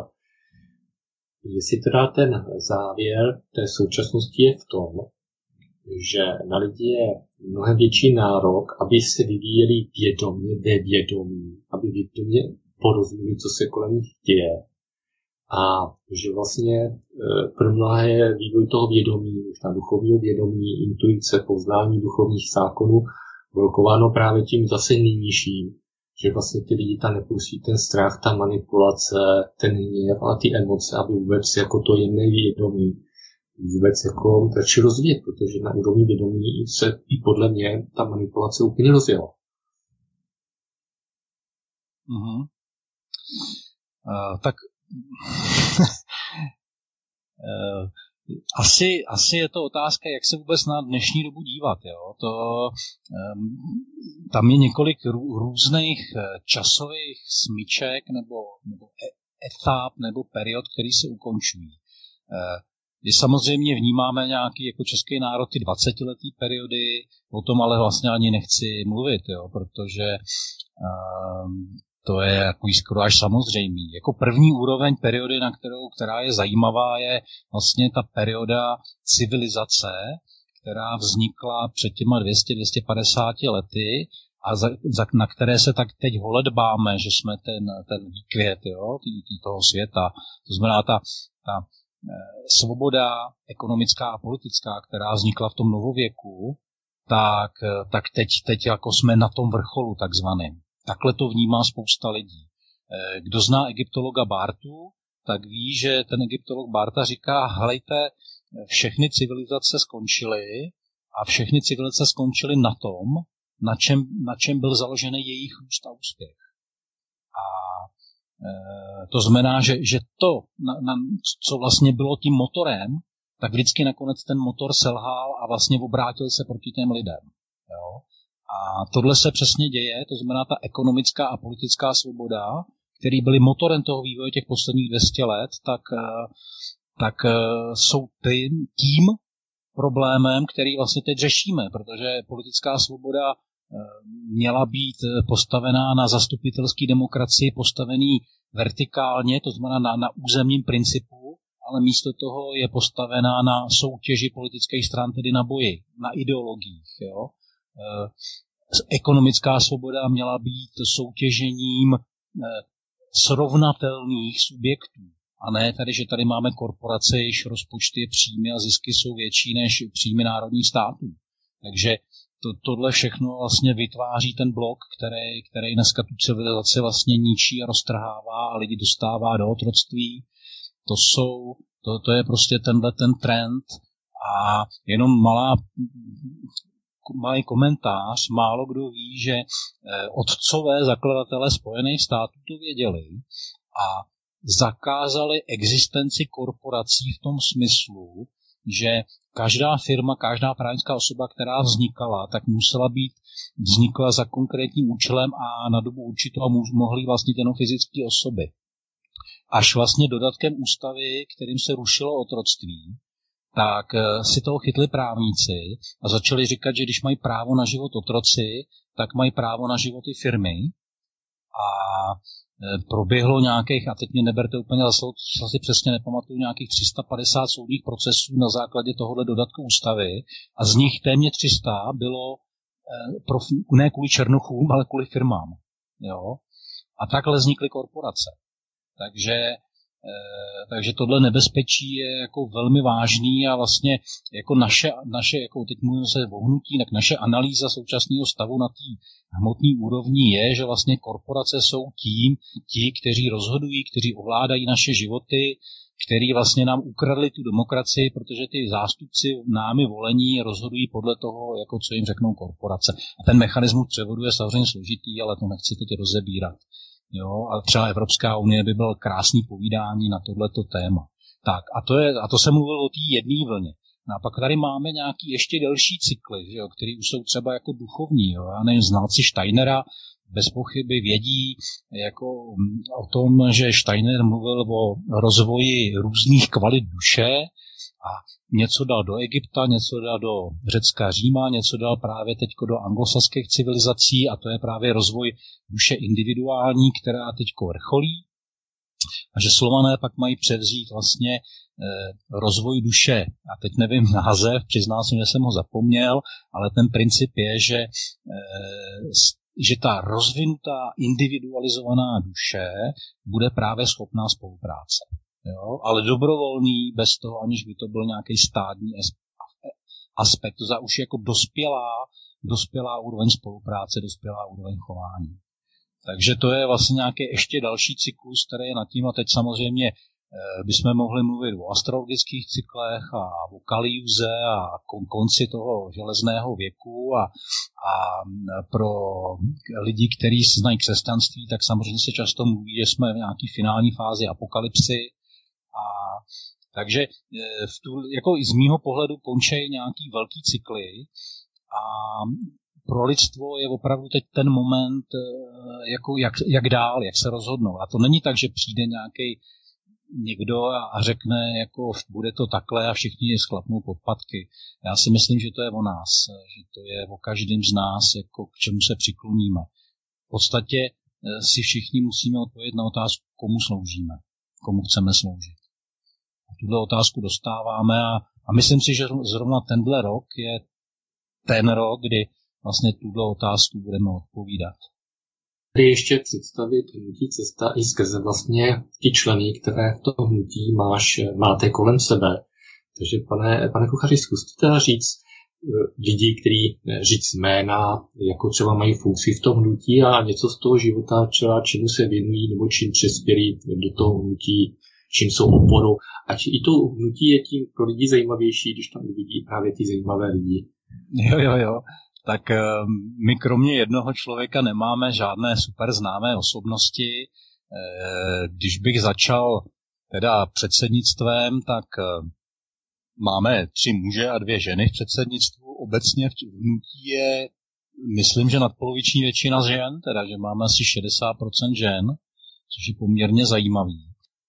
jestli teda ten závěr té současnosti je v tom, že na lidi je mnohem větší nárok, aby se vyvíjeli vědomě, ve vědomí, aby vědomě porozuměli, co se kolem nich děje. A že vlastně pro mnohé je vývoj toho vědomí, možná duchovního vědomí, intuice, poznání duchovních zákonů blokováno právě tím zase nejnižším, že vlastně ty lidi tam nepustí ten strach, ta manipulace, ten hněv a ty emoce, aby vůbec jako to jemné vědomí vůbec jako začali rozvíjet, protože na úrovni vědomí se i podle mě ta manipulace úplně rozjela. Mm-hmm. Tak Asi je to otázka, jak se vůbec na dnešní dobu dívat. Jo? Tam je několik různých časových smyček nebo etap nebo period, který se ukončují. Když samozřejmě vnímáme nějaký jako český národ ty 20letý periody, o tom ale vlastně ani nechci mluvit, jo? Protože to je jako skoro až samozřejmý. Jako první úroveň periody, která je zajímavá, je vlastně ta perioda civilizace, která vznikla před těma 200-250 lety a na které se tak teď holedbáme, že jsme ten výkvět, jo, toho světa. To znamená ta svoboda ekonomická a politická, která vznikla v tom novověku, tak teď jako jsme na tom vrcholu takzvaným. Takhle to vnímá spousta lidí. Kdo zná egyptologa Bartu, tak ví, že ten egyptolog Barta říká, helejte, všechny civilizace skončily a všechny civilizace skončily na tom, na čem byl založený jejich růst a úspěch. A to znamená, že to, co vlastně bylo tím motorem, tak vždycky nakonec ten motor selhal a vlastně obrátil se proti těm lidem. Jo? A tohle se přesně děje, to znamená ta ekonomická a politická svoboda, který byly motorem toho vývoje těch posledních 200 let, tak jsou tím problémem, který vlastně teď řešíme, protože politická svoboda měla být postavená na zastupitelské demokracii, postavený vertikálně, to znamená na územním principu, ale místo toho je postavená na soutěži politických stran, tedy na boji, na ideologiích. Jo? Ekonomická svoboda měla být soutěžením srovnatelných subjektů. A ne tady, že tady máme korporace, jejichž rozpočty, příjmy a zisky jsou větší než příjmy národních států. Takže tohle všechno vlastně vytváří ten blok, který dneska tu civilizaci vlastně ničí a roztrhává a lidi dostává do otroctví. To je prostě ten trend a jenom malý komentář. Málo kdo ví, že otcové zakladatelé Spojených států to věděli a zakázali existenci korporací v tom smyslu, že každá firma, každá právnická osoba, která vznikala, tak vznikla za konkrétním účelem a na dobu určitou a mohly vlastnit jenom fyzické osoby. Až vlastně dodatkem ústavy, kterým se rušilo otroctví, tak si toho chytli právníci a začali říkat, že když mají právo na život otroci, tak mají právo na život i firmy. A proběhlo nějakých, a teď mě neberte úplně za slovo, si přesně nepamatuju, nějakých 350 soudních procesů na základě tohohle dodatku ústavy a z nich téměř 300 bylo ne kvůli černochům, ale kvůli firmám. Jo? A takhle vznikly korporace. Takže tohle nebezpečí je jako velmi vážný a vlastně jako naše jako teď mluvíme se o hnutí, tak naše analýza současného stavu na té hmotné úrovni je, že vlastně korporace jsou ti, kteří rozhodují, kteří ovládají naše životy, kteří vlastně nám ukradli tu demokracii, protože ty zástupci námi volení rozhodují podle toho, jako co jim řeknou korporace. A ten mechanismus převodu je samozřejmě složitý, ale to nechci teď rozebírat. Jo, a třeba Evropská unie by byl krásný povídání na tohleto téma. Tak, a to jsem mluvil o té jedné vlně. No a pak tady máme nějaký ještě delší cykly, jo, který už jsou třeba jako duchovní. Jo. Já nevím, znalci Steinera bez pochyby vědí jako o tom, že Steiner mluvil o rozvoji různých kvalit duše a něco dal do Egypta, něco dal do Řecka, Říma, něco dal právě teďko do anglosaských civilizací a to je právě rozvoj duše individuální, která teďko vrcholí. A že Slované pak mají převzít vlastně rozvoj duše. A teď nevím název, přiznám se, že jsem ho zapomněl, ale ten princip je, že ta rozvinutá individualizovaná duše bude právě schopná spolupráce. Jo? Ale dobrovolný, bez toho, aniž by to byl nějaký stádní aspekt, to za už jako dospělá úroveň spolupráce, dospělá úroveň chování. Takže to je vlastně nějaký ještě další cyklus, který je nad tím a teď samozřejmě bychom mohli mluvit o astrologických cyklech a o Kaliuze a konci toho železného věku a pro lidi, kteří znají křesťanství, tak samozřejmě se často mluví, že jsme v nějaké finální fázi apokalypsy a Takže jako i z mýho pohledu končí nějaký velký cykly a pro lidstvo je opravdu teď ten moment, jako jak dál, jak se rozhodnou. A to není tak, že přijde nějaký někdo a řekne, jako bude to takhle a všichni sklapnou podpatky. Já si myslím, že to je o nás, že to je o každém z nás, jako k čemu se přikloníme. V podstatě si všichni musíme odpovědět na otázku, komu sloužíme, komu chceme sloužit. A tuhle otázku dostáváme a myslím si, že zrovna tenhle rok je ten rok, kdy vlastně tuhle otázku budeme odpovídat. Tady ještě představit hnutí Cesta i skrze vlastně ty členy, které v tom hnutí máte kolem sebe. Takže pane kuchaři, zkuste říct lidi, kteří říct jména, jako třeba mají funkci v tom hnutí a něco z toho života, třeba čemu se věnují nebo čím přispěli do toho hnutí, čím jsou oporou. Ať i to hnutí je tím pro lidi zajímavější, když tam uvidí právě ty zajímavé lidi. Jo. Tak my kromě jednoho člověka nemáme žádné super známé osobnosti. Když bych začal teda předsednictvem, tak máme 3 muže a 2 ženy v předsednictvu. Obecně v hnutí je, myslím, že nadpoloviční většina žen, teda že máme asi 60% žen, což je poměrně zajímavý.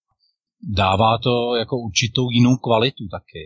Dává to jako určitou jinou kvalitu taky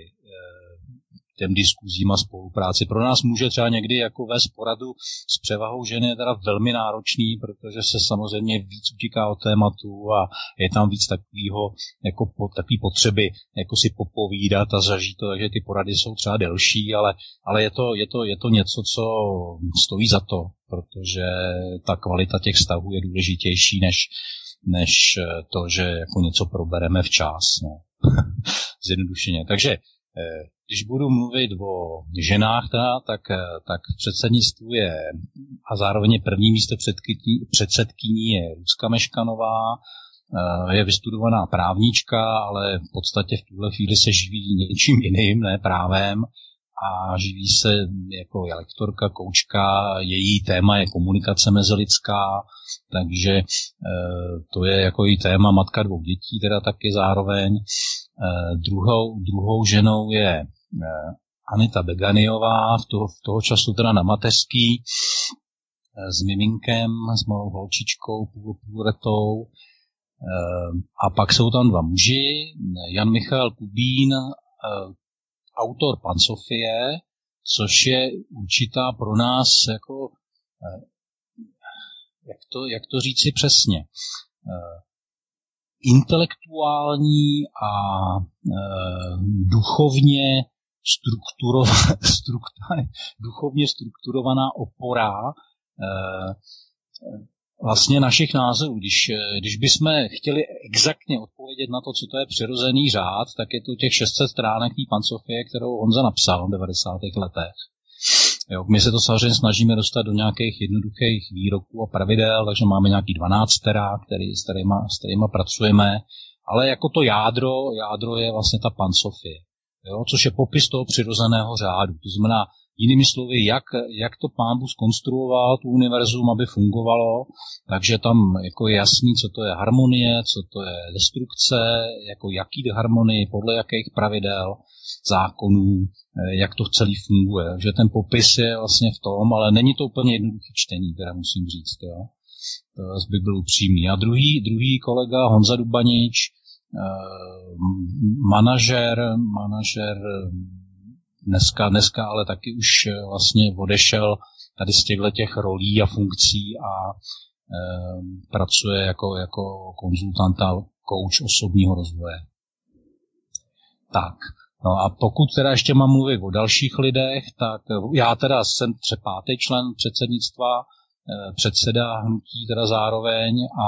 těm diskuzím a spolupráci. Pro nás může třeba někdy jako vést poradu s převahou ženy je teda velmi náročný, protože se samozřejmě víc utíká od tématu a je tam víc takového, jako takový potřeby jako si popovídat a zažít to, takže ty porady jsou třeba delší, ale je to něco, co stojí za to, protože ta kvalita těch vztahů je důležitější než to, že jako něco probereme včas. No. Zjednodušeně. Takže když budu mluvit o ženách, tak v předsednictvu je a zároveň první místo předsedkyní je Lucka Meškanová, je vystudovaná právnička, ale v podstatě v tuhle chvíli se živí něčím jiným, ne právem, a živí se jako lektorka, koučka, její téma je komunikace mezilidská, takže to je jako její téma, matka 2 dětí teda taky zároveň. Druhou ženou je Anita Beganiová, v toho času teda na mateřský, s miminkem, s malou holčičkou, půlletou. A pak jsou tam 2 muži, Jan Michal Kubín, autor Pansofie, což je určitá pro nás jako, jak to říci přesně, intelektuální a duchovně strukturovaná opora vlastně našich názorů. Když bychom chtěli exaktně odpovědět na to, co to je přirozený řád, tak je to těch 600 stránek té Pansofie, kterou Honza napsal v 90. letech. Jo, my se to samozřejmě snažíme dostat do nějakých jednoduchých výroků a pravidel, takže máme nějaký 12 s kterýma pracujeme, ale jako to jádro je vlastně ta Pansofie, jo, což je popis toho přirozeného řádu. To znamená, jinými slovy, jak to Pán Bůh zkonstruoval tu univerzum, aby fungovalo, takže tam jako je jasný, co to je harmonie, co to je destrukce, jako jaký harmonie, podle jakých pravidel, zákonů, jak to celý funguje. Takže ten popis je vlastně v tom, ale není to úplně jednoduchý čtení, teda musím říct, jo. To by byl upřímný. A druhý kolega Honza Dubanič, manažer dneska ale taky už vlastně odešel tady z těch rolí a funkcí a pracuje jako konzultant a coach osobního rozvoje. Tak, no a pokud teda ještě mám mluvit o dalších lidech, tak já teda jsem 5. člen předsednictva, předseda hnutí teda zároveň a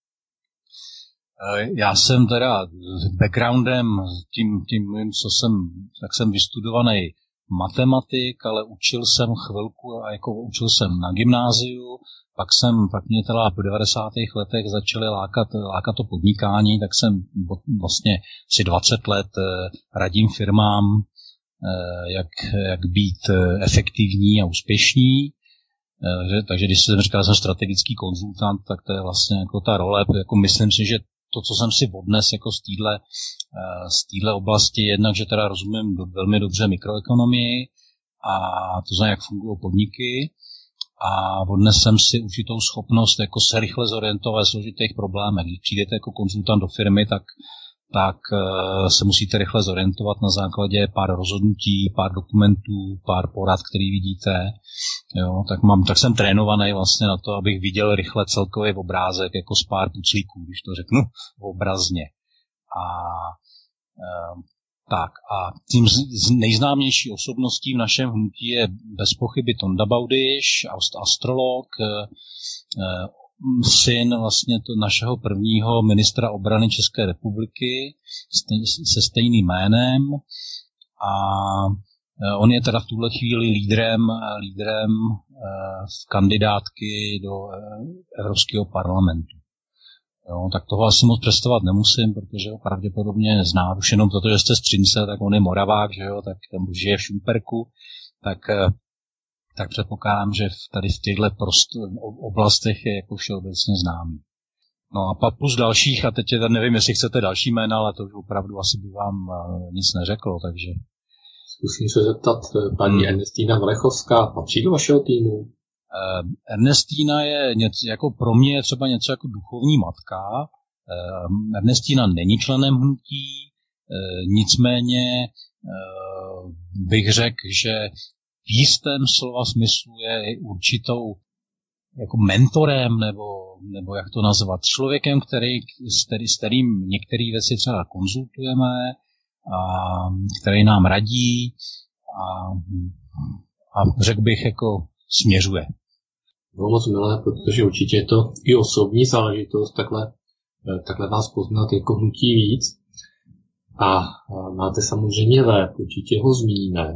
já jsem teda backgroundem tím tak jsem vystudovaný matematik, ale učil jsem chvilku, učil jsem na gymnáziu, pak mě teda po 90. letech začaly lákat to podnikání, tak jsem vlastně si 20 let radím firmám, jak být efektivní a úspěšní. Takže když jsem říkal, že jsem strategický konzultant, tak to je vlastně jako ta role, jako myslím si, že to, co jsem si odnes jako z téhle oblasti, jednak, že teda rozumím velmi dobře mikroekonomii a to znamená, jak fungují podniky, a odnes jsem si určitou schopnost jako se rychle zorientovat v složitých problémech. Když přijdete jako konzultant do firmy, tak se musíte rychle zorientovat na základě pár rozhodnutí, pár dokumentů, pár porad, který vidíte. Jo, tak jsem trénovaný vlastně na to, abych viděl rychle celkový obrázek jako z pár puclíků, když to řeknu obrazně. A tím nejznámější osobností v našem hnutí je bez pochyby Tonda Baudyš, astrolog, syn vlastně našeho prvního ministra obrany České republiky se stejným jménem, a on je teda v tuhle chvíli lídrem kandidátky do Evropského parlamentu. Jo, tak toho asi moc představovat nemusím, protože ho pravděpodobně znám. Už jenom proto, že jste z Třince, tak on je Moravák, že jo, tak tam žije v Šumperku, tak předpokládám, že tady v těchto oblastech je jako všeobecně známý. No a pak plus dalších, a teď nevím, jestli chcete další jména, ale to už opravdu asi by vám nic neřeklo, takže... Zkusím se zeptat, paní Ernestína Valechovská patří do vašeho týmu? Ernestína je jako pro mě třeba něco jako duchovní matka. Ernestína není členem hnutí, nicméně bych řekl, že v jistém slova smyslu je určitou jako mentorem, nebo jak to nazvat, člověkem, s kterým některé věci třeba konzultujeme, a který nám radí a řekl bych jako směřuje. Bylo moc milé, protože určitě je to i osobní záležitost takhle vás poznat jako hnutí víc. A máte samozřejmě web, určitě ho zmíníme.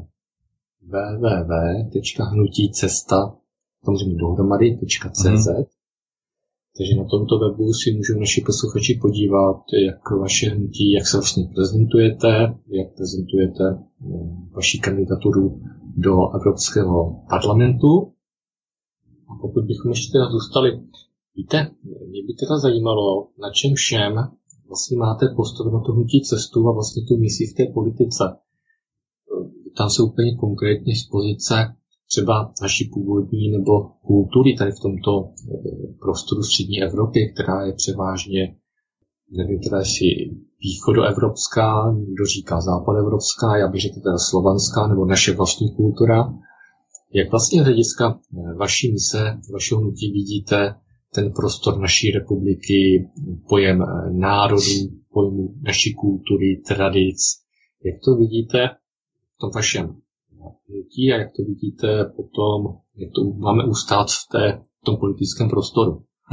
www.hnuticesta samozřejmě dohromady.cz. Takže na tomto webu si můžou naši posluchači podívat, jak vaše hnutí, jak se vlastně prezentujete, jak prezentujete vaši kandidaturu do Evropského parlamentu. A pokud bychom ještě teda zůstali, víte, mě by teda zajímalo, na čem všem vlastně máte postaveno to hnutí Cestu a vlastně tu misi v té politice. Tam se úplně konkrétně z pozice třeba naší původní nebo kultury tady v tomto prostoru střední Evropy, která je převážně, nevím teda jestli východoevropská, někdo říká západoevropská, já bych řekl teda slovanská nebo naše vlastní kultura. Jak vlastně hlediska vaší mise, vašeho hnutí vidíte ten prostor naší republiky, pojem národů, pojmu naší kultury, tradic, jak to vidíte v tom vašem hnutí a jak to vidíte potom, jak to máme ustát v tom politickém prostoru?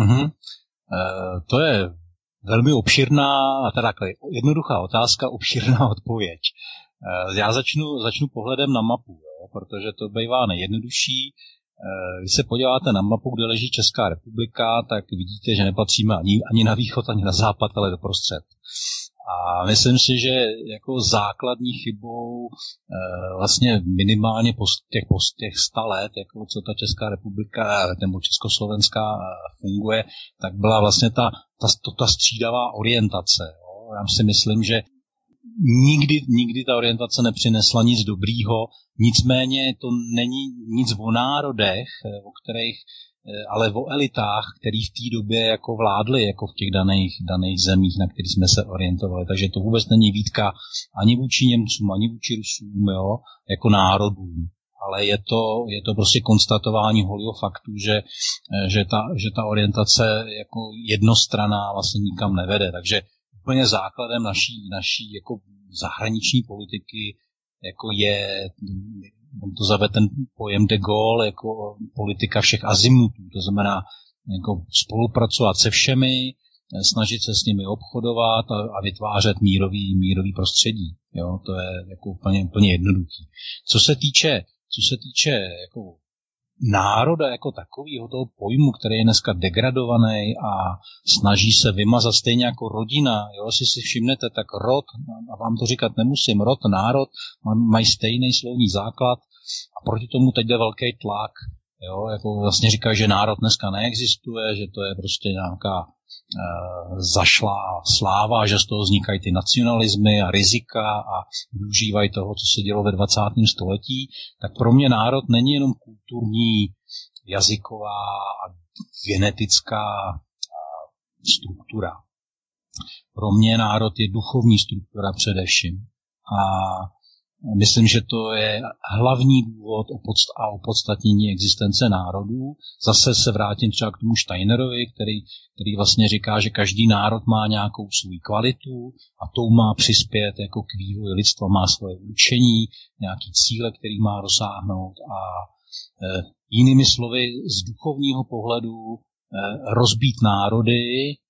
To je velmi obširná, teda jednoduchá otázka, obširná odpověď. Já začnu pohledem na mapu, jo, protože to bývá nejjednodušší. Když se podíváte na mapu, kde leží Česká republika, tak vidíte, že nepatříme ani na východ, ani na západ, ale doprostřed. A myslím si, že jako základní chybou vlastně minimálně po těch 100 let, jako co ta Česká republika nebo Československá funguje, tak byla vlastně ta střídavá orientace. Jo. Já si myslím, že nikdy ta orientace nepřinesla nic dobrýho, nicméně to není nic o národech, o kterých, ale o elitách, který v té době jako vládly jako v těch daných zemích, na kterých jsme se orientovali. Takže to vůbec není výtka ani vůči Němcům, ani vůči Rusům, jo, jako národům. Ale je to prostě konstatování holého faktu, že ta orientace jako jednostranná vlastně nikam nevede. Takže úplně základem naší jako zahraniční politiky jako je, on to zave ten pojem de Gaulle, jako politika všech azimutů, to znamená jako spolupracovat se všemi, snažit se s nimi obchodovat a vytvářet mírový prostředí. Jo, to je jako úplně jednoduchý. Co se týče jako národa jako takového toho pojmu, který je dneska degradovaný a snaží se vymazat stejně jako rodina, jo, jestli si všimnete, tak rod, a vám to říkat nemusím, rod, národ mají stejný slovní základ a proti tomu teď jde velký tlak, jo, jako vlastně říkají, že národ dneska neexistuje, že to je prostě nějaká zašlá sláva, že z toho vznikají ty nacionalismy a rizika a využívají toho, co se dělo ve 20. století, tak pro mě národ není jenom kulturní, jazyková a genetická struktura. Pro mě národ je duchovní struktura především. A myslím, že to je hlavní důvod a opodstatnění existence národů. Zase se vrátím třeba k tomu Steinerovi, který vlastně říká, že každý národ má nějakou svou kvalitu a tou má přispět jako k vývoji lidstva, má svoje učení, nějaký cíle, který má dosáhnout a jinými slovy z duchovního pohledu rozbít národy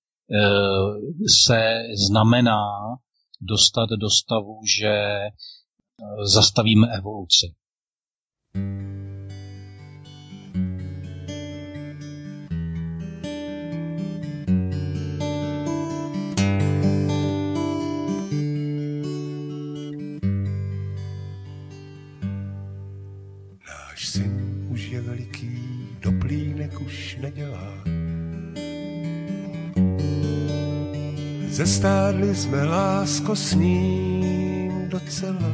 se znamená dostat do stavu, že zastavíme evoluci. Náš syn už je veliký, do plínek už nedělá. Zestárli jsme, lásko, s ním docela.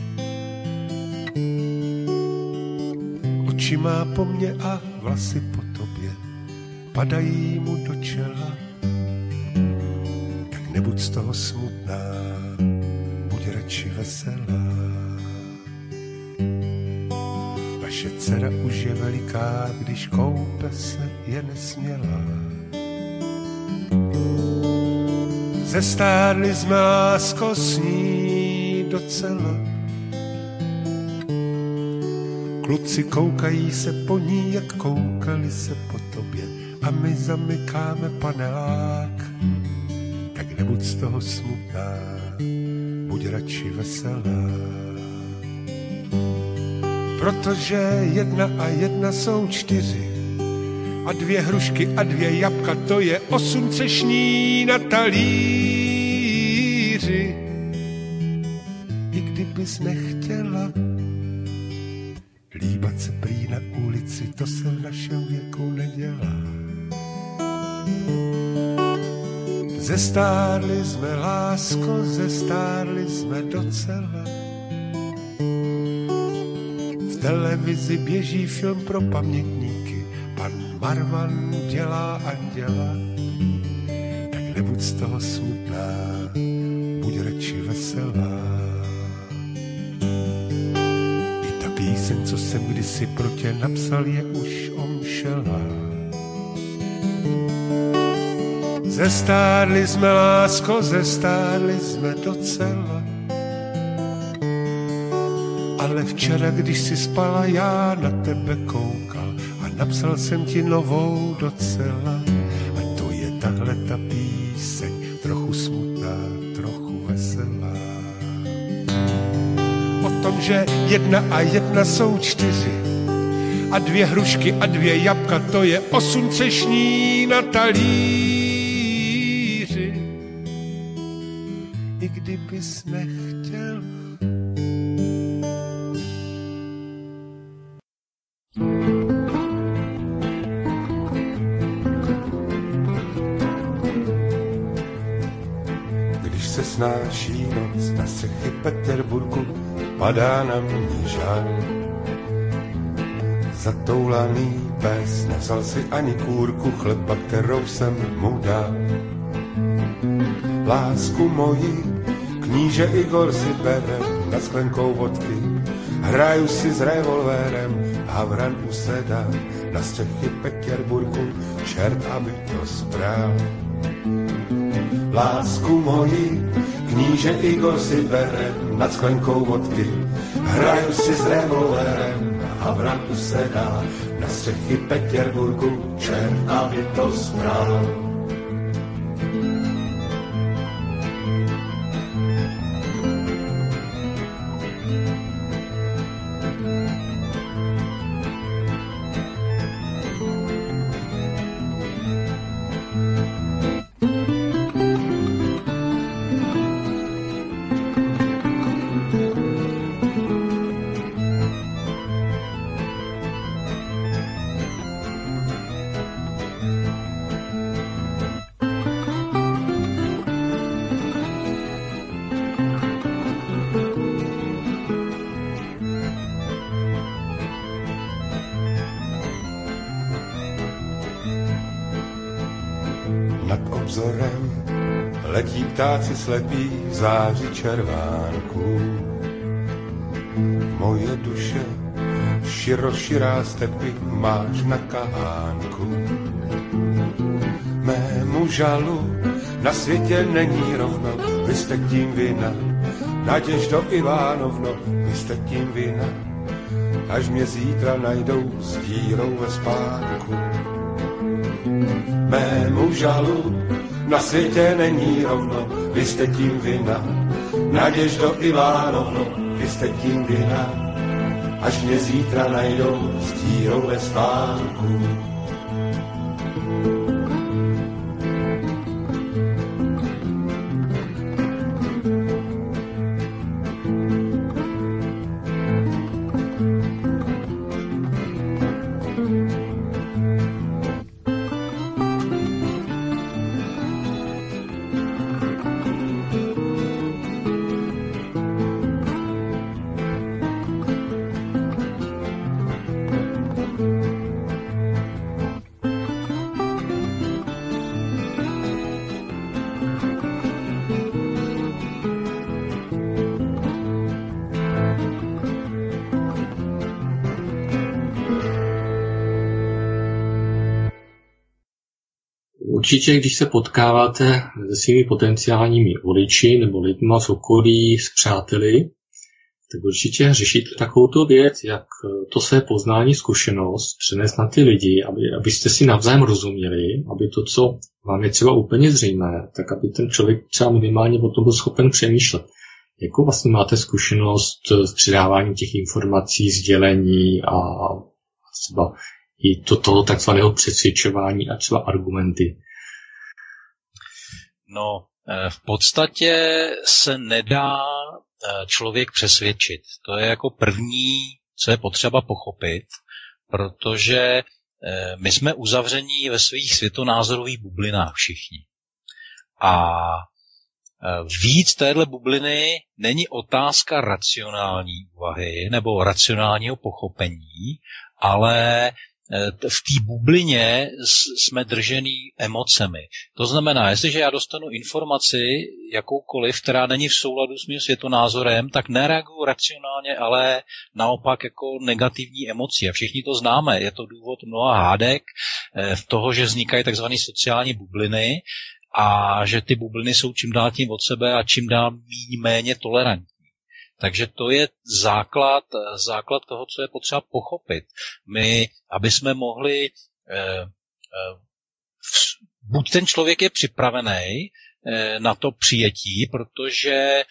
Oči má po mně a vlasy po tobě padají mu do čela. Tak nebuď z toho smutná, buď radši veselá. Vaše dcera už je veliká, když koupe se je nesmělá. Zestárli jsme, lásko, s ní docela. Kluci koukají se po ní, jak koukali se po tobě, a my zamykáme panelák. Tak nebuď z toho smutná, buď radši veselá. Protože 1 a 1 jsou 4 a 2 hrušky a 2 jabka, to je 8 třešní na talíři. I kdybys nechtěla líbat se prý na ulici, to se v našem věku nedělá. Zestárli jsme, lásko, zestárli jsme docela. V televizi běží film pro pamětníky, pan Marvan dělá anděla. Tak nebuď z toho smutná, buď radši veselá. I ta píseň, co jsem kdysi pro tě napsal, je už omšelá. Zestárli jsme, lásko, zestárli jsme docela. Ale včera, když si spala, já na tebe koukal a napsal jsem ti novou docela. A to je tahle ta píseň, trochu smutná, trochu veselá. O tom, že 1 a 1 jsou 4 a 2 hrušky a 2 jabka, to je 8 třešní na talíři. I kdybys nechtěl. Když se snáší noc na střechy Peterburgu, padá na mě žár. Zatoulaný pes nevzal si ani kůrku chleba, kterou jsem mu dal. Lásku moji, kníže Igor si bere nad sklenkou vodky. Hraju si s revolvérem, Havran usedá na střechy Peterburgu, čert, aby to zbral. Lásku moji, kníže Igor si bere nad sklenkou vodky. Hraju si s revolvérem, Havran usedá na střechy Peterburgu, čert, aby to zbral. dozorem letí ptáci slepí v záři červánků. Moje duše široširá stepy máš na kahánku. Mému žalu na světě není rovno, vy jste tím vina. Naděždo Ivánovno, vy jste tím vina. Až mě zítra najdou s dírou ve spánku. Mému žalu na světě není rovno, vy jste tím vina. Naděždo Ivánovno, vy jste tím vina. Až mě zítra najdou s dírou ve spánku. Určitě, když se potkáváte se svými potenciálními voliči nebo lidma z okolí, s přáteli, tak určitě řešíte takovouto věc, jak to své poznání, zkušenost přenést na ty lidi, abyste si navzájem rozuměli, aby to, co vám je třeba úplně zřejmé, tak aby ten člověk třeba minimálně o tom byl schopen přemýšlet. Jakou vlastně máte zkušenost s předáváním těch informací, sdělení a třeba i toho takzvaného přesvědčování a třeba argumenty? No, v podstatě se nedá člověk přesvědčit. To je jako první, co je potřeba pochopit, protože my jsme uzavření ve svých světonázorových bublinách všichni. A víc téhle bubliny není otázka racionální úvahy nebo racionálního pochopení, ale v té bublině jsme držený emocemi. To znamená, jestliže já dostanu informaci jakoukoliv, která není v souladu s mým světonázorem, tak nereaguju racionálně, ale naopak jako negativní emoci. A všichni to známe. Je to důvod mnoha hádek v toho, že vznikají tzv. Sociální bubliny a že ty bubliny jsou čím dál tím od sebe a čím dál méně tolerantní. Takže to je základ toho, co je potřeba pochopit. My, aby jsme mohli, buď ten člověk je připravený na to přijetí, protože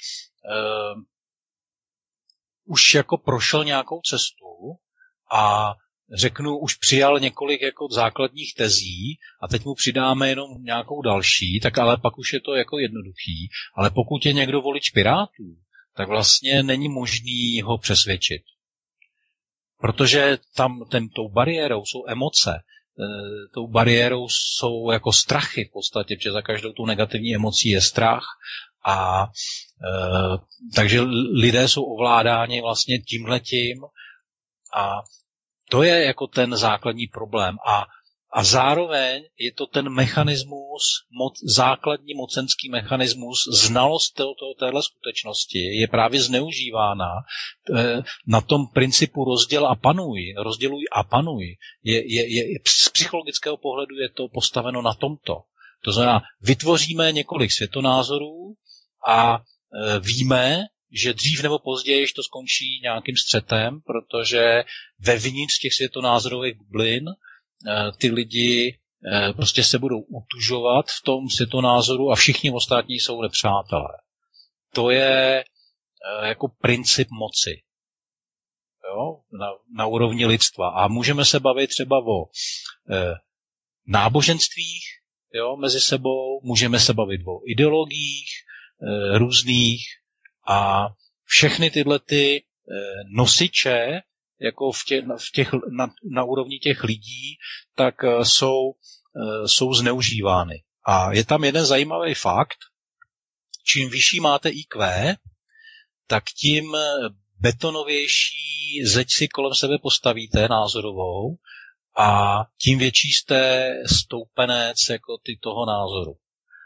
už jako prošel nějakou cestu a řeknu, už přijal několik jako základních tezí a teď mu přidáme jenom nějakou další, tak ale pak už je to jako jednoduchý. Ale pokud je někdo volič Pirátů, tak vlastně není možný ho přesvědčit. Protože tam tou bariérou jsou emoce, tou bariérou jsou jako strachy v podstatě, protože za každou tu negativní emocí je strach a takže lidé jsou ovládáni vlastně tímhletím a to je jako ten základní problém. A zároveň je to ten mechanismus, základní mocenský mechanismus, znalost téhle skutečnosti je právě zneužívána na tom principu rozděluj a panuj. Z psychologického pohledu je to postaveno na tomto. To znamená, vytvoříme několik světonázorů a víme, že dřív nebo později to skončí nějakým střetem, protože vevnitř těch světonázorových bublin ty lidi prostě se budou utužovat v tom světonázoru a všichni ostatní jsou nepřátelé. To je jako princip moci, jo? Na úrovni lidstva. A můžeme se bavit třeba o náboženstvích, jo, mezi sebou, můžeme se bavit o ideologiích různých a všechny tyhle ty nosiče jako na úrovni těch lidí, tak jsou zneužívány. A je tam jeden zajímavý fakt, čím vyšší máte IQ, tak tím betonovější zeď si kolem sebe postavíte názorovou a tím větší jste stoupenec jako toho názoru.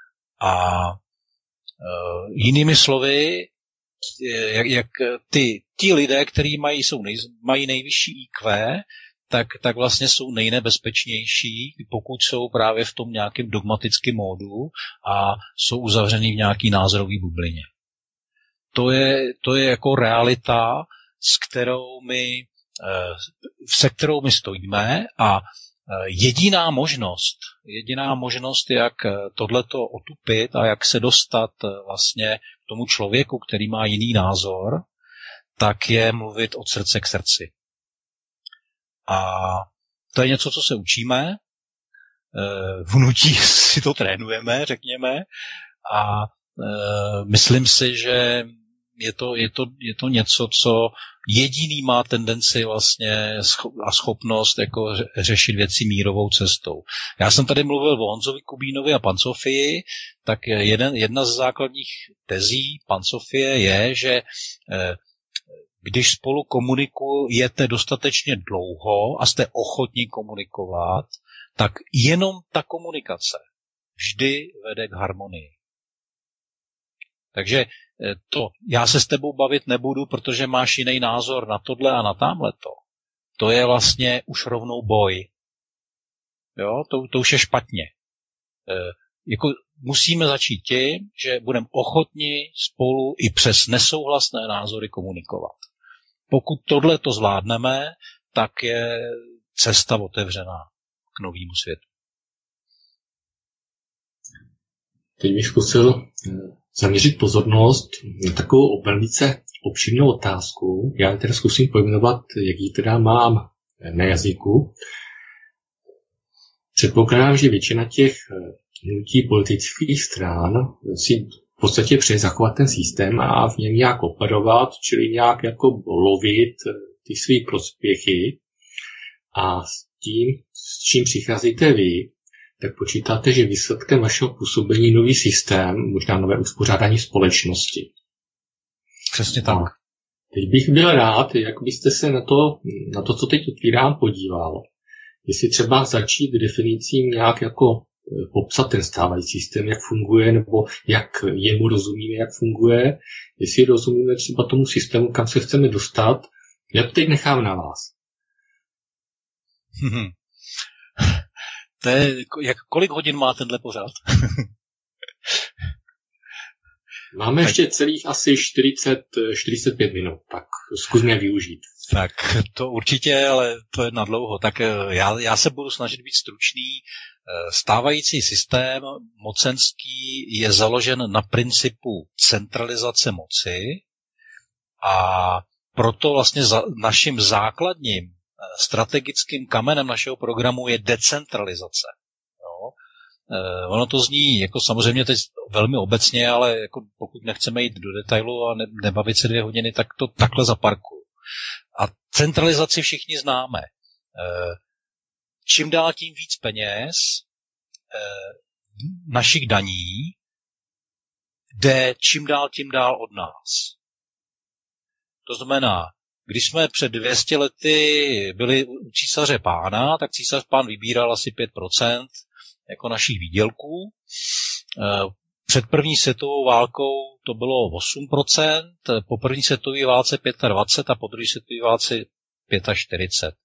A jinými slovy, jak ti lidé, kteří mají nejvyšší IQ, tak vlastně jsou nejnebezpečnější, pokud jsou právě v tom nějakém dogmatickém módu a jsou uzavřený v nějaký názorový bublině. To je jako realita, se kterou my stojíme, a jediná možnost, jak tohleto otupit a jak se dostat vlastně k tomu člověku, který má jiný názor, tak je mluvit od srdce k srdci. A to je něco, co se učíme, v hnutí si to trénujeme, řekněme, a myslím si, že je to něco, co jediný má tendenci vlastně a schopnost jako řešit věci mírovou cestou. Já jsem tady mluvil o Honzovi Kubínovi a Pansofii, tak jedna z základních tezí Pansofie je, že když spolu komunikujete dostatečně dlouho a jste ochotní komunikovat, tak jenom ta komunikace vždy vede k harmonii. Takže já se s tebou bavit nebudu, protože máš jiný názor na tohle a na támhleto. To je vlastně už rovnou boj. Jo, to už je špatně. Jako musíme začít tím, že budeme ochotni spolu i přes nesouhlasné názory komunikovat. Pokud tohle to zvládneme, tak je cesta otevřená k novému světu. Teď bych zkusil zaměřit pozornost na takovou velice obšírnou otázku. Já teda zkusím pojmenovat, jak ji teda mám na jazyku. Předpokládám, že většina těch hnutí politických stran si v podstatě přeje zachovat ten systém a v něm nějak operovat, čili nějak jako lovit ty svý prospěchy. A s čím přicházíte vy, tak počítáte, že výsledkem vašeho působení nový systém, možná nové uspořádání společnosti. Přesně tak. A teď bych byl rád, jak byste se na to, co teď otvírám, podíval. Jestli třeba začít definicím nějak jako popsat ten stávající systém, jak funguje, nebo jak jemu rozumíme, jak funguje, jestli rozumíme třeba tomu systému, kam se chceme dostat. Já to teď nechám na vás. To je, kolik hodin má tenhle pořád? Máme ještě celých asi 45 minut, tak zkusme využít. Tak to určitě, ale to je nadlouho. Tak já se budu snažit být stručný. Stávající systém mocenský je založen na principu centralizace moci a proto vlastně naším základním strategickým kamenem našeho programu je decentralizace. Jo? Ono to zní jako samozřejmě teď velmi obecně, ale jako pokud nechceme jít do detailu a nebavit se 2 hodiny, tak to takhle zaparkuju. A centralizaci všichni známe. Čím dál tím víc peněz našich daní jde čím dál tím dál od nás. To znamená, když jsme před 200 lety byli u císaře pána, tak císař pán vybíral asi 5% jako našich výdělků. Před první světovou válkou to bylo 8%, po první světové válce 25% a po druhé světové válce 45%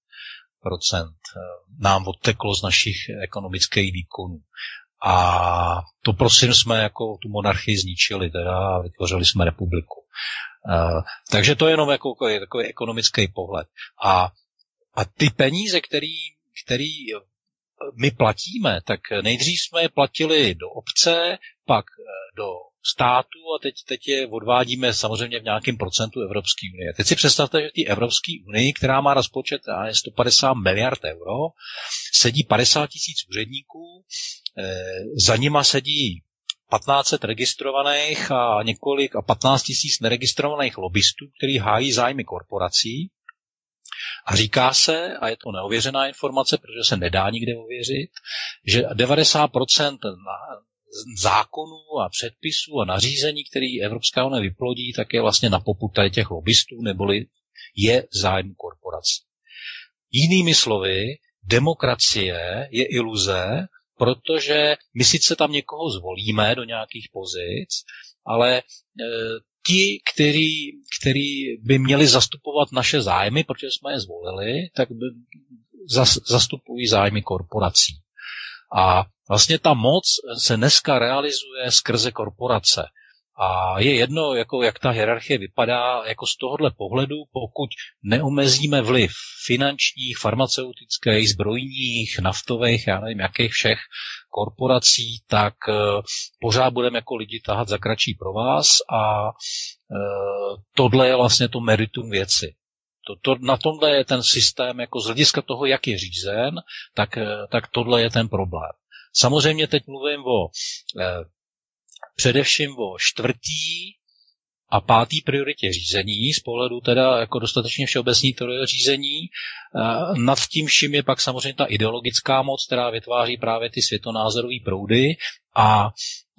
nám odteklo z našich ekonomických výkonů. A to prosím jsme jako tu monarchii zničili teda a vytvořili jsme republiku. Takže to je jenom jako takový ekonomický pohled. A ty peníze, který my platíme, tak nejdřív jsme je platili do obce, pak do státu a teď je odvádíme samozřejmě v nějakém procentu Evropské unie. Teď si představte, že ty Evropské unii, která má rozpočet 150 miliard euro, sedí 50 000 úředníků, za nima sedí 1500 registrovaných a 15 000 neregistrovaných lobbystů, kteří hájí zájmy korporací. A říká se, a je to neověřená informace, protože se nedá nikde ověřit, že 90% zákonů a předpisů a nařízení, který Evropská unie vyplodí, tak je vlastně na popud těch lobbystů, neboli je zájem korporací. Jinými slovy, demokracie je iluze, protože my sice tam někoho zvolíme do nějakých pozic, ale ti, který by měli zastupovat naše zájmy, protože jsme je zvolili, tak zastupují zájmy korporací. A vlastně ta moc se dneska realizuje skrze korporace. A je jedno, jak ta hierarchie vypadá, jako z tohohle pohledu, pokud neomezíme vliv finančních, farmaceutických, zbrojních, naftových, já nevím, jakých všech korporací, tak pořád budeme jako lidi tahat za kratší provaz a tohle je vlastně to meritum věci. Na tomhle je ten systém, jako z hlediska toho, jak je řízen, tak tohle je ten problém. Samozřejmě teď mluvím především o 4. a 5. prioritě řízení, z pohledu teda jako dostatečně všeobecný teorie řízení. Nad tím vším je pak samozřejmě ta ideologická moc, která vytváří právě ty světonázorové proudy a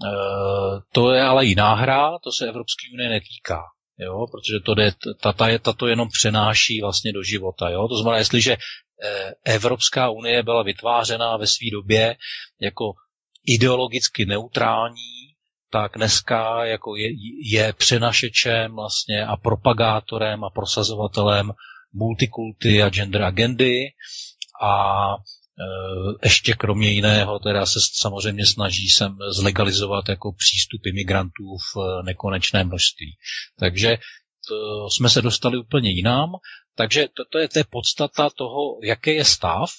to je ale jiná hra, to se Evropské unie netýká. Jo, protože tato jenom přenáší vlastně do života. Jo? To znamená, jestliže Evropská unie byla vytvářena ve své době jako ideologicky neutrální, tak dneska jako je přenašečem vlastně a propagátorem a prosazovatelem multikulty a gender agendy a ještě kromě jiného teda se samozřejmě snaží sem zlegalizovat jako přístup imigrantů v nekonečné množství. Takže jsme se dostali úplně jinam, takže to je podstata toho, jaký je stav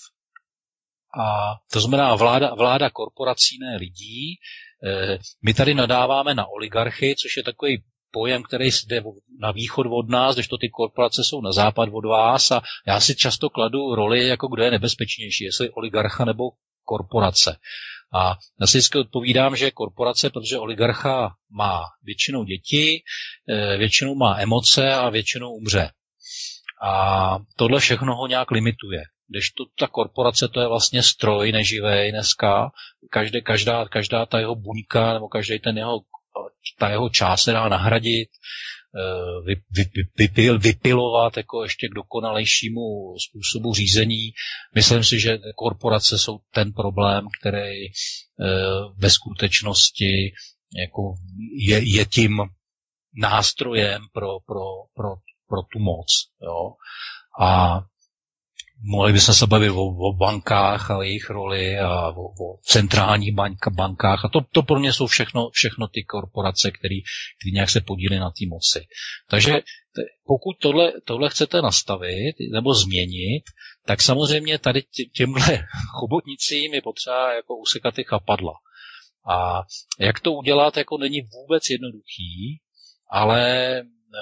a to znamená vláda korporací, ne lidí. My tady nadáváme na oligarchy, což je takový pojem, který jde na východ od nás, když to ty korporace jsou na západ od vás a já si často kladu roli, jako kdo je nebezpečnější, jestli oligarcha nebo korporace. A já si vždycky odpovídám, že korporace, protože oligarcha má většinou děti, většinou má emoce a většinou umře. A tohle všechno ho nějak limituje. Kdežto ta korporace, to je vlastně stroj neživej dneska, každá ta jeho buňka nebo každý ta jeho část se dá nahradit, vypilovat jako ještě k dokonalejšímu způsobu řízení. Myslím si, že korporace jsou ten problém, který ve skutečnosti jako je tím nástrojem pro tu moc. Jo. A mohli bychom se bavit o bankách a jejich roli a o centrálních bankách. A to pro mě jsou všechno ty korporace, které nějak se podílí na té moci. Takže pokud tohle chcete nastavit nebo změnit, tak samozřejmě tady těmhle chobotnicím je potřeba jako usekat ty chapadla. A jak to udělat, jako není vůbec jednoduchý, ale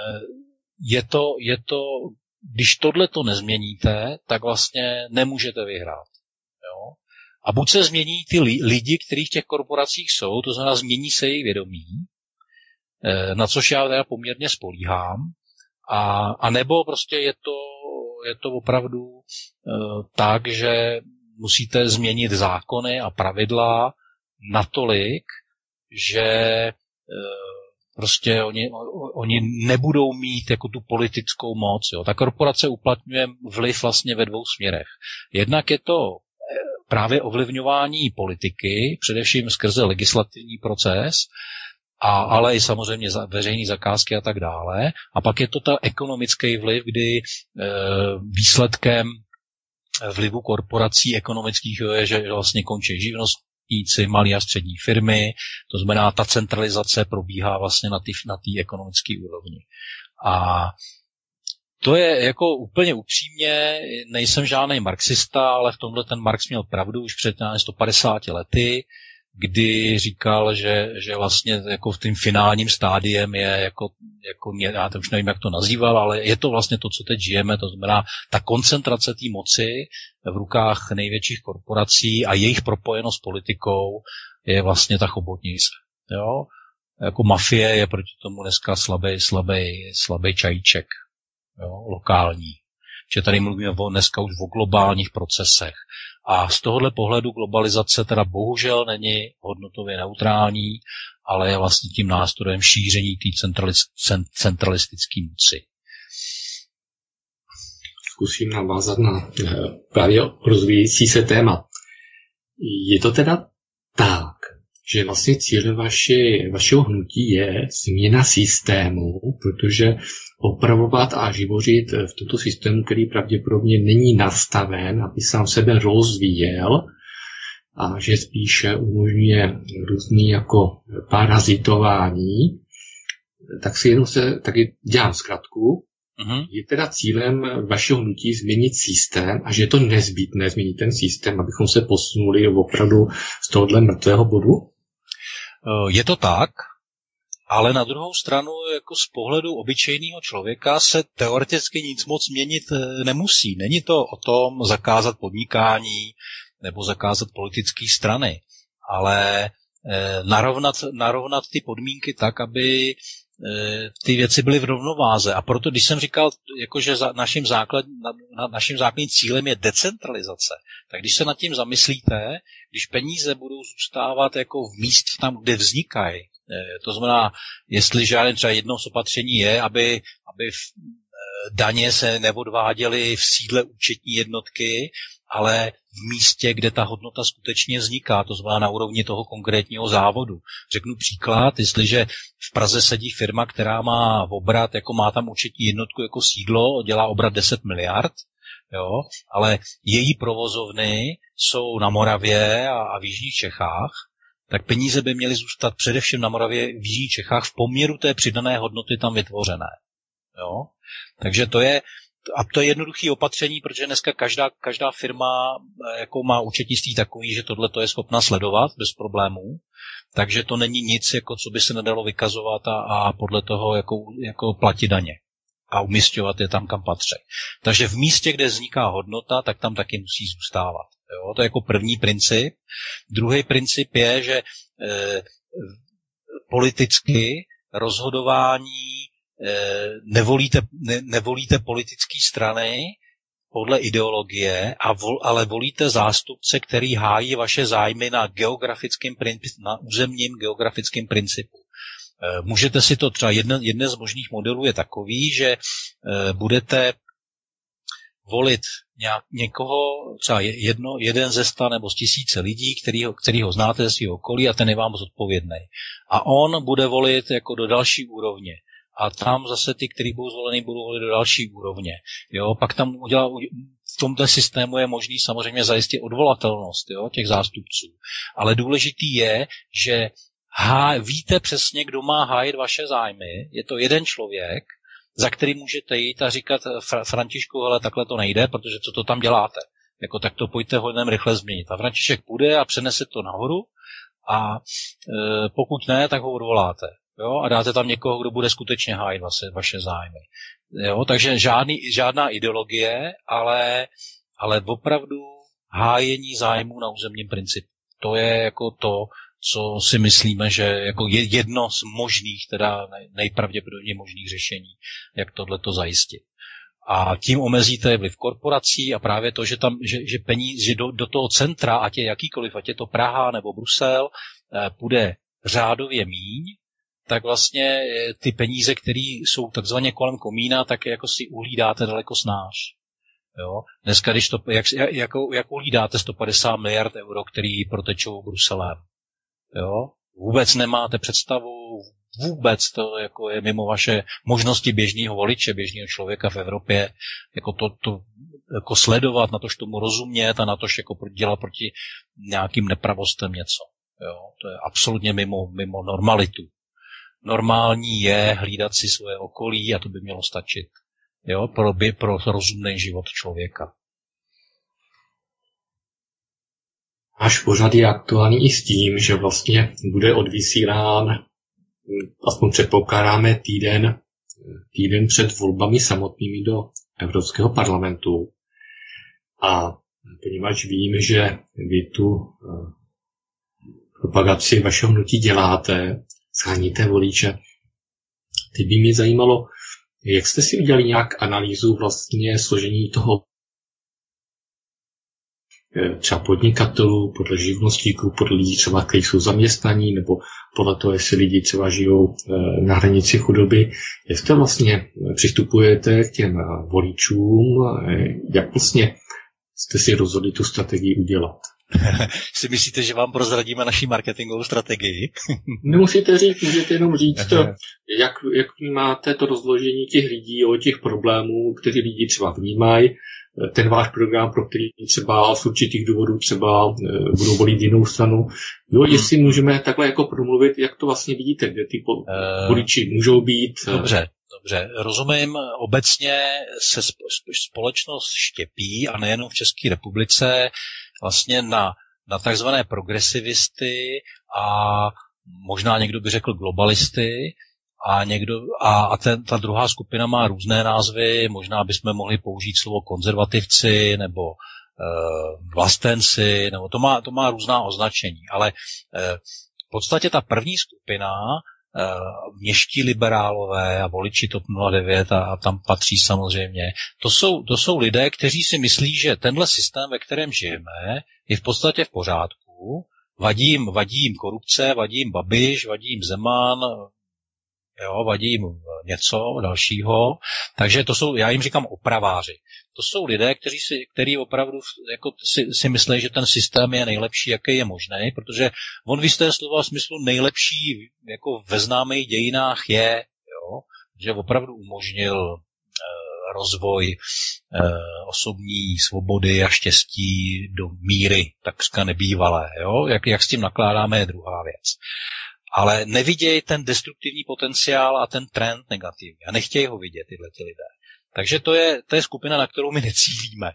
je to když tohle to nezměníte, tak vlastně nemůžete vyhrát. Jo? A buď se změní ty lidi, kteří v těch korporacích jsou, to znamená změní se jejich vědomí, na což já teda poměrně spolíhám, a nebo prostě je to opravdu tak, že musíte změnit zákony a pravidla natolik, že prostě oni nebudou mít jako tu politickou moc. Jo. Ta korporace uplatňuje vliv vlastně ve 2 směrech. Jednak je to právě ovlivňování politiky, především skrze legislativní proces, ale i samozřejmě veřejné zakázky a tak dále. A pak je to ta ekonomický vliv, kdy výsledkem vlivu korporací ekonomických je, že vlastně končí živnost, malé a střední firmy, to znamená, ta centralizace probíhá vlastně na té ekonomické úrovni. A to je jako úplně upřímně, nejsem žádný marxista, ale v tomhle ten Marx měl pravdu už před 150 lety, kdy říkal, že vlastně jako v tím finálním stádiem je jako já to už nevím, jak to nazýval, ale je to vlastně to, co teď žijeme, to znamená ta koncentrace té moci v rukách největších korporací a jejich propojenost s politikou je vlastně ta chobotnice. Jo? Jako mafie je proti tomu dneska slabý čajíček, jo? Lokální. Že tady mluvíme dneska už o globálních procesech. A z tohohle pohledu globalizace teda bohužel není hodnotově neutrální, ale je vlastně tím nástrojem šíření té centralistické moci. Zkusím navázat na právě rozvíjející se téma. Je to teda tak, že vlastně cílem vašeho hnutí je změna systému, protože opravovat a živořit v tomto systému, který pravděpodobně není nastaven, aby sám sebe rozvíjel, a že spíše umožňuje různý jako parazitování, taky dělám zkratku. Je teda cílem vašeho hnutí změnit systém a že je to nezbytné změnit ten systém, abychom se posunuli opravdu z tohohle mrtvého bodu? Je to tak, ale na druhou stranu jako z pohledu obyčejného člověka se teoreticky nic moc měnit nemusí. Není to o tom zakázat podnikání nebo zakázat politické strany, ale narovnat ty podmínky tak, aby ty věci byly v rovnováze. A proto, když jsem říkal, jako, že naším základním cílem je decentralizace, tak když se nad tím zamyslíte, když peníze budou zůstávat jako v místě tam, kde vznikají, to znamená, jestli žádné třeba jedno z opatření je, aby daně se neodváděly v sídle účetní jednotky, ale v místě, kde ta hodnota skutečně vzniká, to znamená na úrovni toho konkrétního závodu. Řeknu příklad, jestliže v Praze sedí firma, která má obrat, jako má tam účetní jednotku jako sídlo, dělá obrat 10 miliard, jo, ale její provozovny jsou na Moravě a v jižních Čechách, tak peníze by měly zůstat především na Moravě v jižních Čechách v poměru té přidané hodnoty tam vytvořené. Jo? Takže to je jednoduché opatření, protože dneska každá firma jako má účetnictví takový, že tohle to je schopna sledovat bez problémů, takže to není nic, jako co by se nedalo vykazovat a podle toho jako platit daně a umisťovat je tam, kam patří. Takže v místě, kde vzniká hodnota, tak tam taky musí zůstávat. Jo? To je jako první princip. Druhý princip je, že politicky rozhodování nevolíte politické strany podle ideologie, ale volíte zástupce, který hájí vaše zájmy na územním geografickém principu. Můžete si to třeba jeden z možných modelů je takový, že budete volit někoho, třeba jeden ze 100 nebo z 1000 lidí, který ho znáte ze svého okolí a ten je vám zodpovědný. A on bude volit jako do další úrovně. A tam zase ty, kteří budou zvoleni, budou volit do další úrovně. Jo, pak tam v tomto systému je možný samozřejmě zajistit odvolatelnost, jo, těch zástupců. Ale důležitý je, že víte přesně, kdo má hájit vaše zájmy. Je to jeden člověk, za který můžete jít a říkat Františku, hele, takhle to nejde, protože co to tam děláte. Jako tak to pojďte hodně rychle změnit. A František půjde a přenese to nahoru a pokud ne, tak ho odvoláte. Jo, a dáte tam někoho, kdo bude skutečně hájit vaše zájmy. Jo, takže žádná ideologie, ale opravdu hájení zájmů na územním principu. To je jako to, co si myslíme, že jako jedno z možných, teda nejpravděpodobně možných řešení, jak tohleto zajistit. A tím omezíte vliv korporací a právě to, že do toho centra, ať je jakýkoliv, ať je to Praha nebo Brusel, půjde řádově míň, tak vlastně ty peníze, které jsou takzvaně kolem komína, tak jako si uhlídáte daleko snáš. Jo? Dneska, jak uhlídáte 150 miliard euro, který protečou Bruselem. Jo? Vůbec nemáte představu, vůbec to jako je mimo vaše možnosti běžného voliče, běžného člověka v Evropě, jako to jako sledovat, na tož tomu rozumět a na tož jako dělat proti nějakým nepravostem něco. Jo? To je absolutně mimo normalitu. Normální je hlídat si svoje okolí a to by mělo stačit. Jo? Pro rozumný život člověka. Váš pořad je aktuální i s tím, že vlastně bude odvysílán, aspoň předpokládáme, týden před volbami samotnými do Evropského parlamentu. A poněvadž vím, že vy tu propagaci vašeho hnutí děláte, sháníte voliče, teď by mě zajímalo, jak jste si udělali nějak analýzu vlastně složení toho třeba podnikatelů, podle živnostníků, podle lidí třeba, kteří jsou zaměstnaní, nebo podle toho, jestli lidi třeba žijou na hranici chudoby. Jak to vlastně přistupujete k těm voličům, jak vlastně jste si rozhodli tu strategii udělat? Si myslíte, že vám prozradíme naši marketingovou strategii? Nemusíte říct, můžete jenom říct, jak vnímáte to rozložení těch lidí, těch problémů, kteří lidi třeba vnímají, ten váš program, pro který třeba z určitých důvodů třeba budou volit jinou stranu. Jo, jestli můžeme takhle jako promluvit, jak to vlastně vidíte, kde ty voliči můžou být. Dobře, rozumím. Obecně se společnost štěpí, a nejenom v České republice, vlastně na takzvané progresivisty a možná někdo by řekl globalisty, a ta druhá skupina má různé názvy, možná bychom mohli použít slovo konzervativci nebo vlastenci, nebo to má různá označení, ale v podstatě ta první skupina, měští liberálové a voliči TOP 09 a tam patří samozřejmě, to jsou lidé, kteří si myslí, že tenhle systém, ve kterém žijeme, je v podstatě v pořádku, vadí jim korupce, vadí jim Babiš, vadí jim Zeman, vadí jim něco dalšího, takže já jim říkám opraváři. To jsou lidé, kteří opravdu jako si myslí, že ten systém je nejlepší, jaký je možný, protože on v jistém slova smyslu nejlepší jako ve známých dějinách je, že opravdu umožnil rozvoj osobní svobody a štěstí do míry takřka nebývalé. Jak s tím nakládáme, je druhá věc. Ale nevidějí ten destruktivní potenciál a ten trend negativní. A nechtějí ho vidět tyhle lidé. Takže to je skupina, na kterou my necílíme.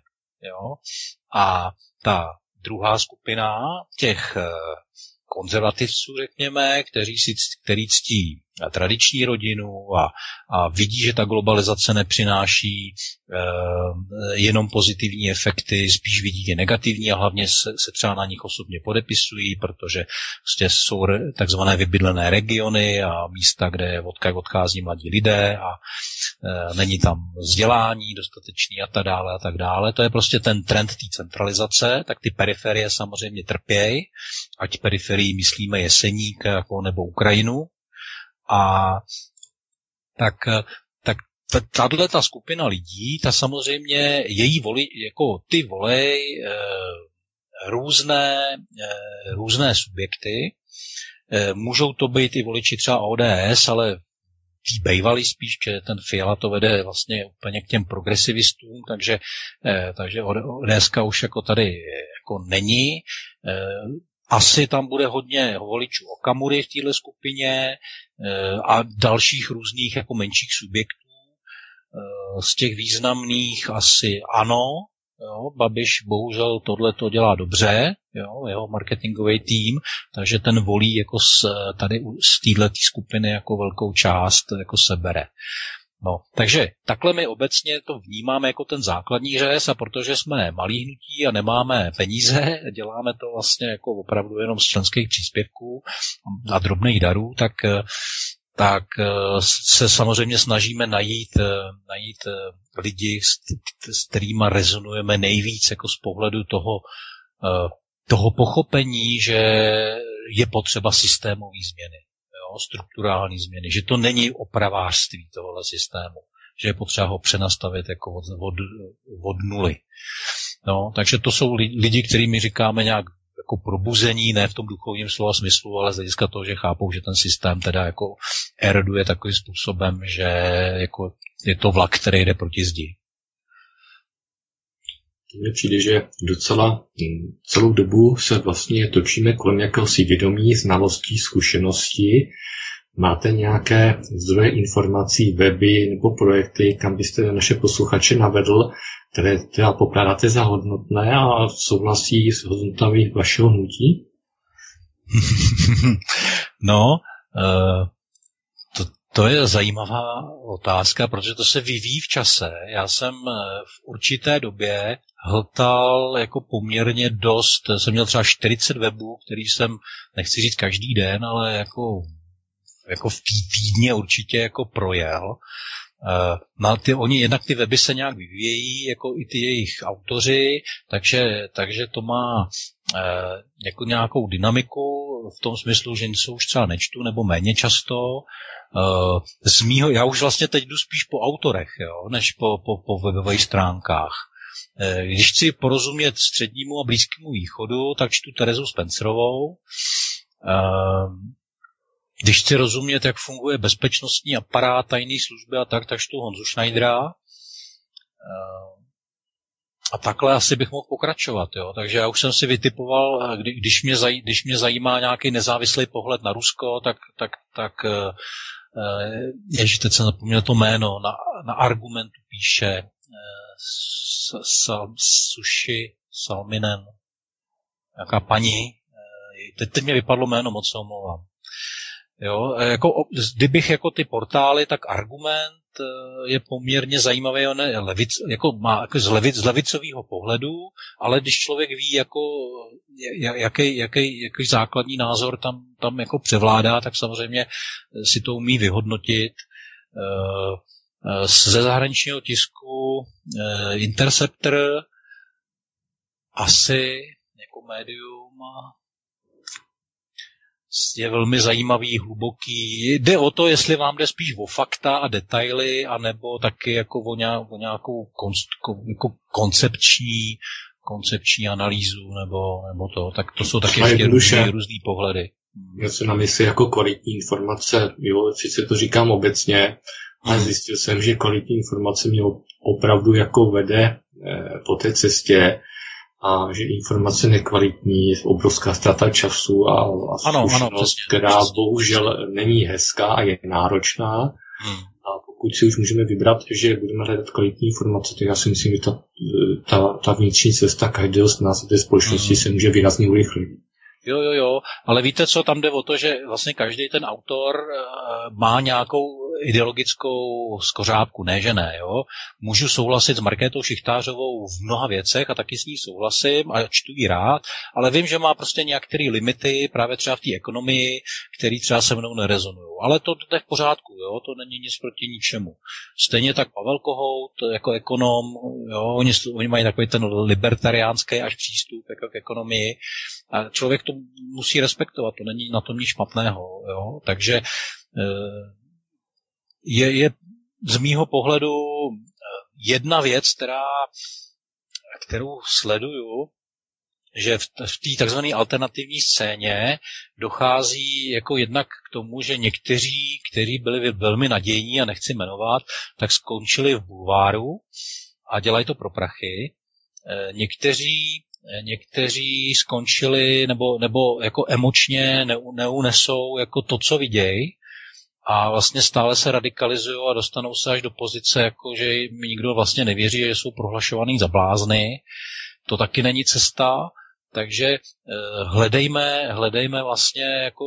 A ta druhá skupina těch konzervativců, řekněme, který ctí tradiční rodinu a vidí, že ta globalizace nepřináší jenom pozitivní efekty, spíš vidí ty negativní a hlavně se třeba na nich osobně podepisují, protože prostě jsou takzvané vybydlené regiony a místa, kde odchází mladí lidé a není tam vzdělání dostatečný a tak dále. To je prostě ten trend té centralizace, tak ty periferie samozřejmě trpějí, ať periferii myslíme Jeseník nebo Ukrajinu. A tak tato skupina lidí, ta samozřejmě ty volej různé subjekty. Můžou to být i voliči třeba ODS, ale tí bejvalí spíš, že ten Fiala to vede vlastně úplně k těm progresivistům, takže ODSka už jako tady jako není. Asi tam bude hodně voličů Okamury v téhle skupině a dalších různých jako menších subjektů. Z těch významných asi ano. Babiš bohužel tohle to dělá dobře, jeho marketingový tým, takže ten volí jako tady z této skupiny jako velkou část jako sebere. Takže takhle my obecně to vnímáme jako ten základní řez, a protože jsme malý hnutí a nemáme peníze, děláme to vlastně jako opravdu jenom z členských příspěvků a drobných darů, tak se samozřejmě snažíme najít lidi, s kterými rezonujeme nejvíc jako z pohledu toho pochopení, že je potřeba systémové změny. Strukturální změny, že to není opravářství tohohle systému, že je potřeba ho přenastavit jako od nuly. Takže to jsou lidi, kterými říkáme nějak jako probuzení, ne v tom duchovním slova smyslu, ale z hlediska toho, že chápou, že ten systém teda jako eroduje takovým způsobem, že jako je to vlak, který jde proti zdi. Mně přijde, že celou dobu se vlastně točíme kolem jakéhosi vědomí, znalostí, zkušeností. Máte nějaké zdroje informací, weby nebo projekty, kam byste naše posluchače navedl, které teda pokládáte za hodnotné a souhlasí s hodnotami vašeho hnutí? To je zajímavá otázka, protože to se vyvíjí v čase. Já jsem v určité době hltal jako poměrně dost, jsem měl třeba 40 webů, který jsem, nechci říct každý den, ale jako v týdně určitě jako projel. Oni jednak ty weby se nějak vyvíjejí, jako i ty jejich autoři, takže to má jako nějakou dynamiku v tom smyslu, že něco už třeba nečtu nebo méně často. Já už vlastně teď jdu spíš po autorech, než po webových stránkách. Když chci porozumět střednímu a blízkému východu, tak čtu Terezu Spencerovou. Když chci rozumět, jak funguje bezpečnostní aparát, tajné služby a tak čtu Honzu Schneidera. A takhle asi bych mohl pokračovat. Jo? Takže já už jsem si vytipoval, když mě zajímá nějaký nezávislý pohled na Rusko, tak ježiš, teď jsem zapomněl to jméno, na Argumentu píše Sushi Salminen, nějaká paní, teď mě vypadlo jméno, moc se omlouvám. Jo, kdybych jako ty portály, tak Argument je poměrně zajímavý, z levicového pohledu, ale když člověk ví, jako, jaký základní názor tam jako převládá, tak samozřejmě si to umí vyhodnotit. Ze zahraničního tisku Interceptor asi jako médium je velmi zajímavý, hluboký. Jde o to, jestli vám jde spíš o fakta a detaily, anebo taky jako o nějakou jako koncepční analýzu, nebo to. Tak to jsou taky ještě různý pohledy. Já se na mysli jako kvalitní informace, jo, sice to říkám obecně, ale zjistil jsem, že kvalitní informace mě opravdu jako vede po té cestě, a že informace nekvalitní je obrovská ztráta času a zkušenost, která bohužel není hezká a je náročná. A pokud si už můžeme vybrat, že budeme hledat kvalitní informace, tak já si myslím, že ta vnitřní cesta každého z nás v té společnosti se může výrazně urychlit. Jo, ale víte co, tam jde o to, že vlastně každý ten autor má nějakou ideologickou skořápku, ne, že ne, jo. Můžu souhlasit s Markétou Šichtářovou v mnoha věcech a taky s ní souhlasím a čtu ji rád, ale vím, že má prostě nějaké limity právě třeba v té ekonomii, které třeba se mnou nerezonují. Ale to je v pořádku, jo, to není nic proti ničemu. Stejně tak Pavel Kohout jako ekonom, jo, oni mají takový ten libertariánský až přístup jako k ekonomii a člověk to musí respektovat, to není na tom nic špatného, jo, takže je z mýho pohledu jedna věc, kterou sleduju, že v té takzvané alternativní scéně dochází jako jednak k tomu, že někteří, kteří byli velmi nadějní a nechci jmenovat, tak skončili v bulváru a dělají to pro prachy. Někteří skončili nebo jako emočně neunesou jako to, co vidějí, a vlastně stále se radikalizují a dostanou se až do pozice, jako že mi nikdo vlastně nevěří, že jsou prohlašovaný za blázny. To taky není cesta, takže hledejme vlastně jako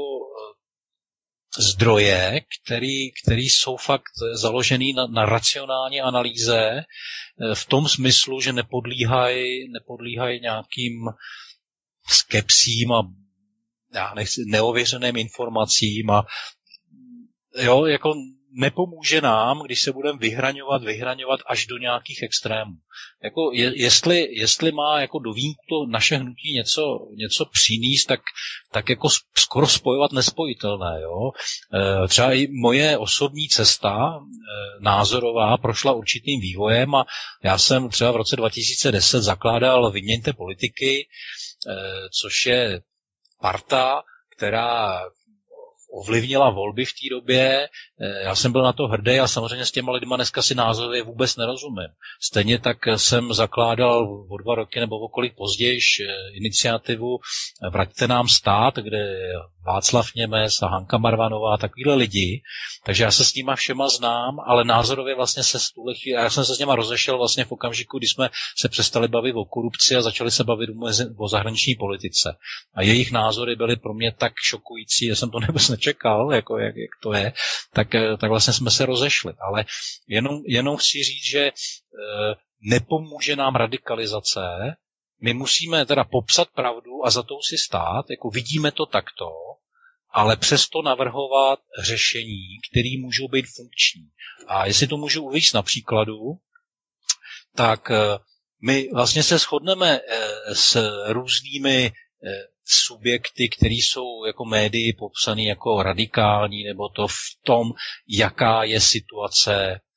zdroje, který jsou fakt založený na racionální analýze v tom smyslu, že nepodlíhají nějakým skepsím a neověřeným informacím a jo, jako nepomůže nám, když se budeme vyhraňovat až do nějakých extrémů. Jako jestli má jako do vínku to naše hnutí něco přinést, tak jako skoro spojovat nespojitelné, jo. Třeba i moje osobní cesta názorová prošla určitým vývojem a já jsem třeba v roce 2010 zakládal Vyměňte politiky, což je parta, která ovlivnila volby v té době, já jsem byl na to hrdý a samozřejmě s těma lidma dneska si názorově vůbec nerozumím. Stejně tak jsem zakládal o 2 roky nebo o kolik později iniciativu Vraťte nám stát, kde Václav Němec a Hanka Marvanová a takovýhle lidi, takže já se s nima všema znám, ale názorově vlastně já jsem se s nima rozešel vlastně v okamžiku, kdy jsme se přestali bavit o korupci a začali se bavit o zahraniční politice. A jejich názory byly pro mě tak šokující, že jsem to vůbec nečekal, jako jak to je, tak vlastně jsme se rozešli. Ale jenom chci říct, že nepomůže nám radikalizace. My musíme teda popsat pravdu a za tou si stát, jako vidíme to takto, ale přesto navrhovat řešení, které můžou být funkční. A jestli to můžu uvést na příkladu, tak my vlastně se shodneme s různými subjekty, které jsou jako médii popsané jako radikální, nebo to v tom, jaká je situace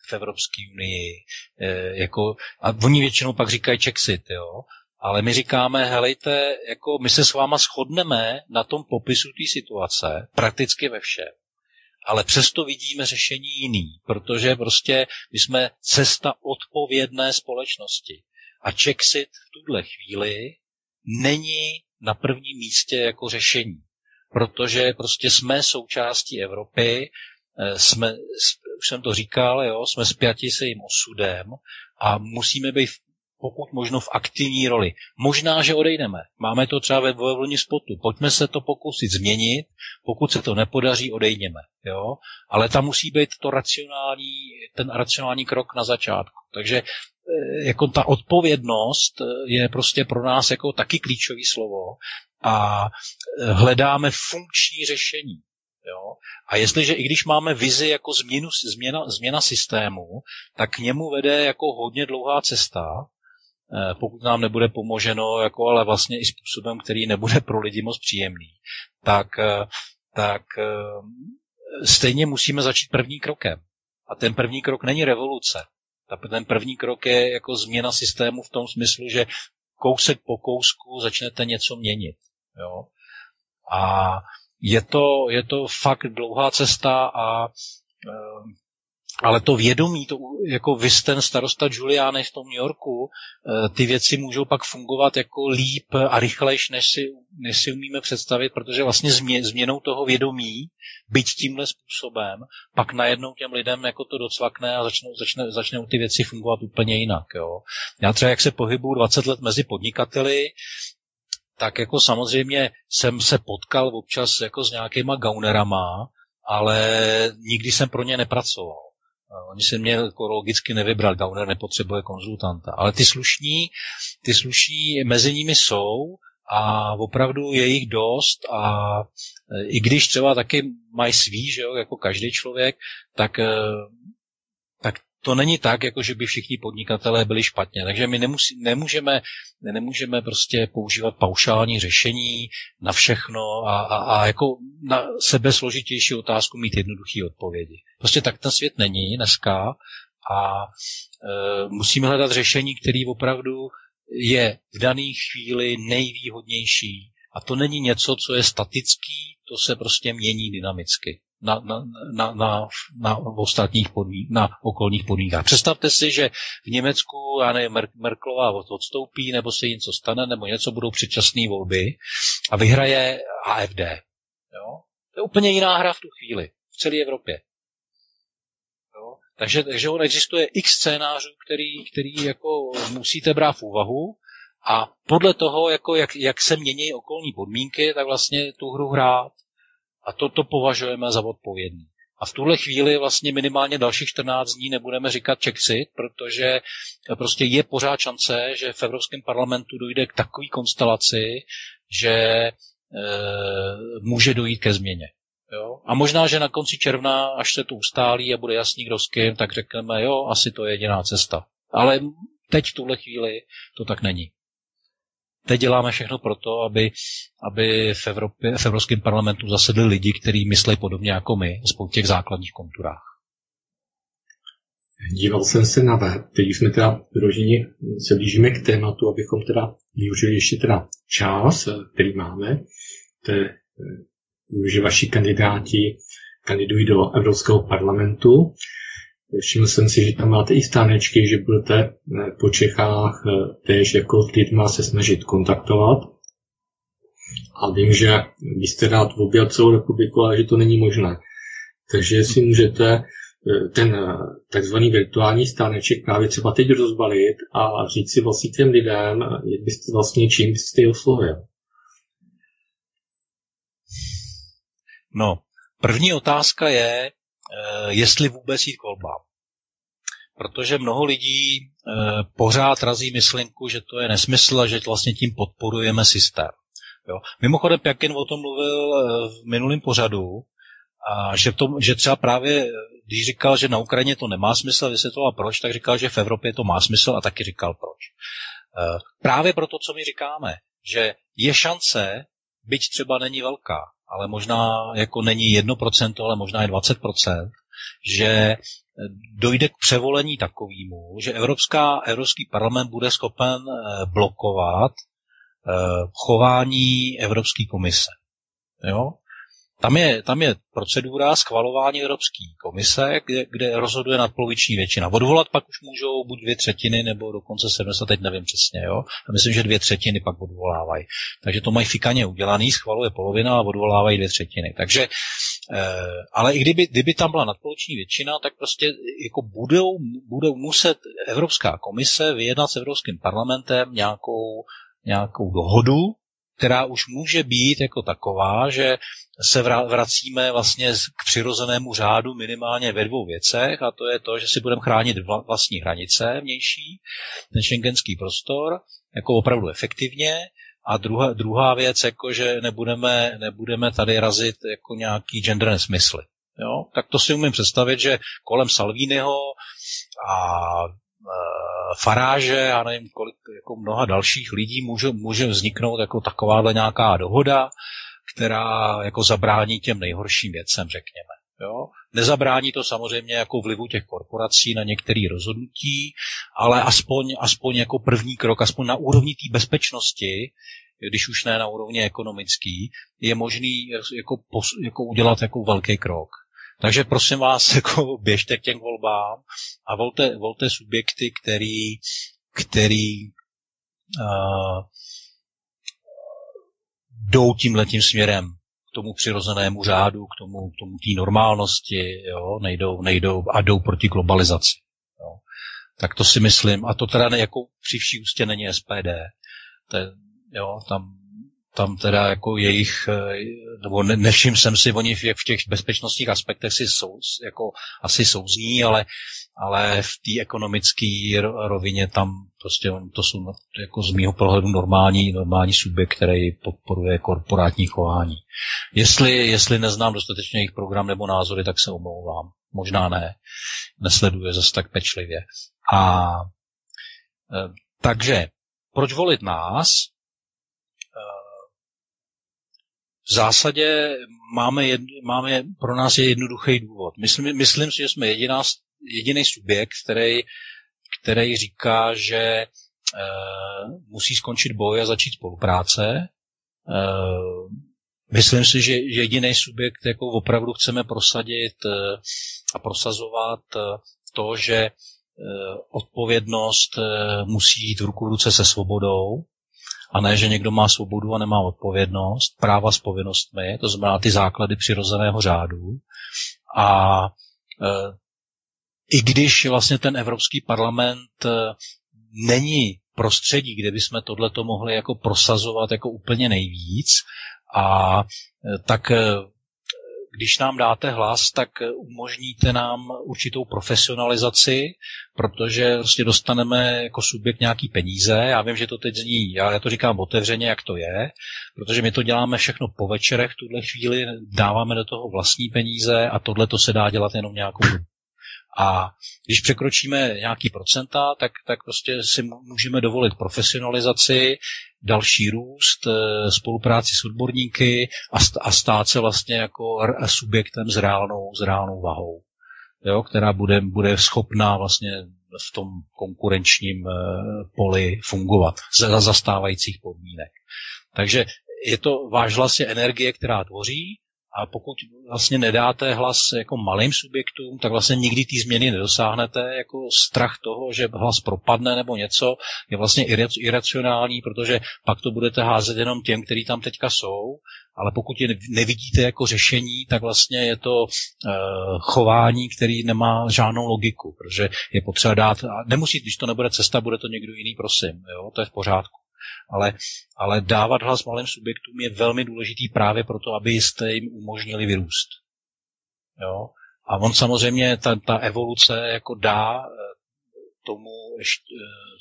v Evropské unii. A oni většinou pak říkají Czexit, jo. Ale my říkáme, helejte, jako my se s váma shodneme na tom popisu té situace, prakticky ve všem. Ale přesto vidíme řešení jiný, protože prostě my jsme cesta odpovědné společnosti. A Czexit v tuhle chvíli není na prvním místě jako řešení. Protože prostě jsme součástí Evropy, už jsem to říkal, jo, jsme spjati se jim osudem a musíme být pokud možno v aktivní roli. Možná, že odejdeme. Máme to třeba ve vlni spotu. Pojďme se to pokusit změnit, pokud se to nepodaří, odejdeme. Jo? Ale tam musí být ten racionální krok na začátku. Takže jako ta odpovědnost je prostě pro nás jako taky klíčový slovo a hledáme funkční řešení. Jo? A jestliže i když máme vizi jako změna systému, tak k němu vede jako hodně dlouhá cesta, pokud nám nebude pomoženo, jako, ale vlastně i způsobem, který nebude pro lidi moc příjemný, tak stejně musíme začít první krokem. A ten první krok není revoluce. Ten první krok je jako změna systému v tom smyslu, že kousek po kousku začnete něco měnit. Jo? A je to fakt dlouhá cesta ale to vědomí, to, jako vy ten starosta Giuliani v tom New Yorku, ty věci můžou pak fungovat jako líp a rychlejš, než si umíme představit, protože vlastně změnou toho vědomí, byť tímhle způsobem, pak najednou těm lidem jako to docvakne a začnou ty věci fungovat úplně jinak. Jo. Já třeba, jak se pohybuju 20 let mezi podnikateli, tak jako samozřejmě jsem se potkal občas jako s nějakýma gaunerama, ale nikdy jsem pro ně nepracoval. Oni se mě jako logicky nevybral, gauner nepotřebuje konzultanta. Ale ty slušní mezi nimi jsou a opravdu je jich dost a i když třeba taky mají svý, že jo, jako každý člověk, tak to není tak, jako že by všichni podnikatelé byli špatně. Takže my nemůžeme prostě používat paušální řešení na všechno a jako na sebe složitější otázku mít jednoduché odpovědi. Prostě tak ten svět není dneska a musíme hledat řešení, které opravdu je v dané chvíli nejvýhodnější. A to není něco, co je statický, to se prostě mění dynamicky na okolních podmínkách. Představte si, že v Německu, já nevím, Merkelová odstoupí, nebo se něco stane, nebo něco budou předčasné volby a vyhraje AfD. Jo? To je úplně jiná hra v tu chvíli, v celé Evropě. Jo? Takže on existuje x scénářů, který jako musíte brát v úvahu a podle toho, jako jak se mění okolní podmínky, tak vlastně tu hru hrát. A to považujeme za odpovědný. A v tuhle chvíli vlastně minimálně dalších 14 dní nebudeme říkat Czexit, protože prostě je pořád šance, že v Evropském parlamentu dojde k takové konstelaci, že může dojít ke změně. Jo? A možná, že na konci června, až se to ustálí a bude jasný, kdo s kým, tak řekneme, jo, asi to je jediná cesta. Ale teď v tuhle chvíli to tak není. Teď děláme všechno proto, aby v Evropském parlamentu zasedli lidi, kteří myslí podobně jako my, v těch základních konturách. Díval jsem se na web, teď jsme teda vyloženě se blížíme k tématu, abychom teda využili ještě teda čas, který máme. To je, že vaši kandidáti kandidují do Evropského parlamentu. Všiml jsem si, že tam máte i stánečky, že budete po Čechách též jako s lidma se snažit kontaktovat. A vím, že byste rád objel celou republiku, ale že to není možné. Takže si můžete ten takzvaný virtuální stáneček právě třeba teď rozbalit a říct si vlastně těm lidem, jak byste vlastně čím byste je oslovil. No, první otázka je, jestli vůbec jít k volbám. Protože mnoho lidí pořád razí myšlenku, že to je nesmysl a že vlastně tím podporujeme systém. Jo. Mimochodem, Pjakin o tom mluvil v minulém pořadu, a že třeba právě, když říkal, že na Ukrajině to nemá smysl, vysvětloval proč, tak říkal, že v Evropě to má smysl a taky říkal proč. Právě proto, co my říkáme, že je šance, byť třeba není velká, ale možná jako není 1%, ale možná je 20%, že dojde k převolení takovému, že Evropský parlament bude schopen blokovat chování Evropské komise. Jo? Tam je procedura schvalování Evropské komise, kde rozhoduje nadpoloviční většina. Odvolat pak už můžou buď 2/3 nebo dokonce 70, teď nevím přesně. Jo? A myslím, že 2/3 pak odvolávají. Takže to mají fikaně udělaný, schvaluje polovina a odvolávají 2/3. Takže, ale i kdyby tam byla nadpoloviční většina, tak prostě jako budou muset Evropská komise vyjednat s Evropským parlamentem nějakou dohodu, která už může být jako taková, že se vracíme vlastně k přirozenému řádu minimálně ve 2 věcech, a to je to, že si budeme chránit vlastní hranice vnější, ten schengenský prostor, jako opravdu efektivně, a druhá věc, jako že nebudeme tady razit jako nějaký gender nesmysly. Jo? Tak to si umím představit, že kolem Salviniho a Farage a nevím kolik, jako mnoha dalších lidí může vzniknout jako takováhle nějaká dohoda, která jako zabrání těm nejhorším věcem, řekněme. Jo? Nezabrání to samozřejmě jako vlivu těch korporací na některé rozhodnutí, ale aspoň jako první krok, aspoň na úrovni té bezpečnosti, když už ne na úrovni ekonomický, je možný jako udělat jako velký krok. Takže prosím vás, jako běžte k těm volbám a volte subjekty, který jdou tímhletím směrem k tomu přirozenému řádu, k tomu té normálnosti, jo, nejdou a jdou proti globalizaci. Jo. Tak to si myslím, a to teda jako při vší úctě není SPD. Jo, tam teda jako jejich, nebo nevšiml jsem si, oni v těch bezpečnostních aspektech jako asi souzní, ale v té ekonomické rovině tam prostě to jsou jako z mýho pohledu normální subjekt, který podporuje korporátní chování. Jestli neznám dostatečně jejich program nebo názory, tak se omlouvám. Možná nesleduje zase tak pečlivě. Takže proč volit nás? V zásadě máme pro nás je jednoduchý důvod. Myslím si, že jsme jediný subjekt, který říká, že musí skončit boj a začít spolupráce. Myslím si, že jediný subjekt, jako opravdu chceme prosadit a prosazovat to, že odpovědnost musí jít v ruku v ruce se svobodou, a ne, že někdo má svobodu a nemá odpovědnost, práva s povinnostmi, to znamená ty základy přirozeného řádu. A i když vlastně ten Evropský parlament není prostředí, kde bychom tohleto mohli jako prosazovat jako úplně nejvíc, a tak když nám dáte hlas, tak umožníte nám určitou profesionalizaci, protože prostě dostaneme jako subjekt nějaký peníze. Já vím, že to teď zní, já to říkám otevřeně, jak to je, protože my to děláme všechno po večerech v tuhle chvíli, dáváme do toho vlastní peníze a tohle to se dá dělat jenom nějakou dobu. A když překročíme nějaký procenta, tak prostě si můžeme dovolit profesionalizaci, další růst, spolupráci s odborníky a stát se vlastně jako subjektem s reálnou vahou, jo, která bude schopná vlastně v tom konkurenčním poli fungovat za zastávajících podmínek. Takže je to váš hlas je energie, která tvoří, a pokud vlastně nedáte hlas jako malým subjektům, tak vlastně nikdy ty změny nedosáhnete. Jako strach toho, že hlas propadne nebo něco, je vlastně iracionální, protože pak to budete házet jenom těm, kteří tam teďka jsou, ale pokud je nevidíte jako řešení, tak vlastně je to chování, který nemá žádnou logiku, protože je potřeba dát, nemusí, když to nebude cesta, bude to někdo jiný, prosím, jo, to je v pořádku. Ale dávat hlas malým subjektům je velmi důležitý právě proto, aby jste jim umožnili vyrůst. Jo? A on samozřejmě, ta evoluce jako dá tomu ještě,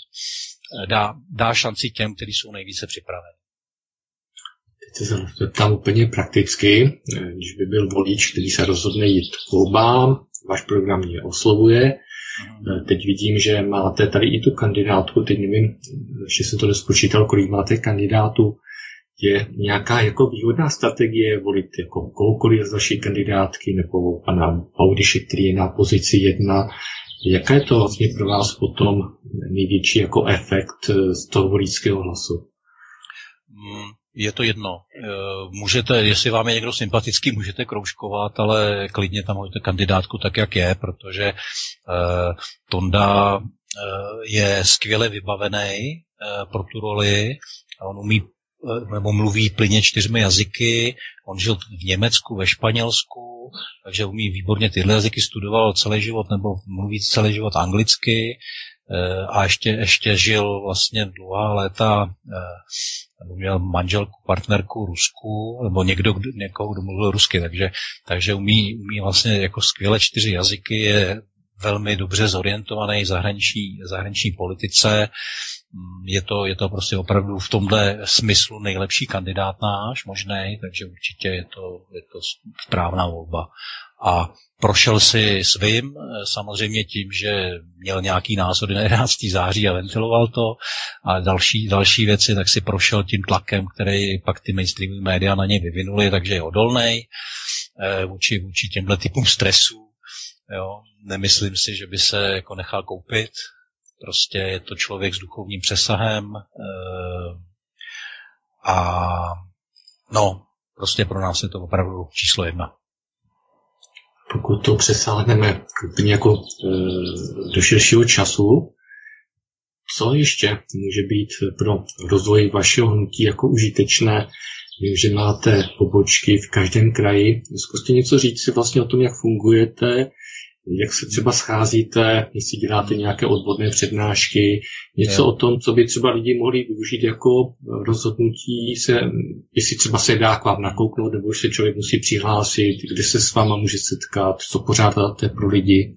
dá šanci těm, kteří jsou nejvíce připraveni. Teď se zeptám úplně prakticky, když by byl volič, který se rozhodne jít k volbám, váš program mě oslovuje. Teď vidím, že máte tady i tu kandidátku, teď nevím, ještě jsem to nespočítal, kolik máte kandidátů. je nějaká jako výhodná strategie volit jako koukoliv z vaší kandidátky nebo pana Baudyše, který je na pozici 1. Jaká je to vlastně pro vás potom největší jako efekt z toho voličského hlasu? Je to jedno. Můžete, jestli vám je někdo sympatický, můžete kroužkovat, ale klidně tam hoďte kandidátku tak, jak je, protože Tonda je skvěle vybavený pro tu roli. On umí nebo mluví plynně 4 jazyky. On žil v Německu, ve Španělsku, takže umí výborně tyhle jazyky, studoval celý život nebo mluví celý život anglicky a ještě žil vlastně dlouhá léta, měl manželku, partnerku Rusku, nebo někoho, kdo mluvil rusky, takže umí vlastně jako skvěle 4 jazyky, je velmi dobře zorientovaný v zahraniční politice. Je to prostě opravdu v tomhle smyslu nejlepší kandidát náš možnej, takže určitě je to správná volba. A prošel si svým, samozřejmě tím, že měl nějaký názory na 11. září a ventiloval to, a další věci, tak si prošel tím tlakem, který pak ty mainstreamové média na něj vyvinuli, takže je odolnej vůči těmhle typům stresů. Jo. Nemyslím si, že by se jako nechal koupit. Prostě je to člověk s duchovním přesahem a prostě pro nás je to opravdu číslo 1. Pokud to přesáhneme úplně jako do širšího času, co ještě může být pro rozvoj vašeho hnutí jako užitečné? Vím, že máte pobočky v každém kraji. Zkuste něco říct si vlastně o tom, jak fungujete, jak se třeba scházíte, jestli děláte nějaké odborné přednášky, něco o tom, co by třeba lidi mohli využít jako rozhodnutí, jestli třeba se dá k vám nakouknout, nebo se člověk musí přihlásit, kde se s váma může setkat, co pořádáte pro lidi.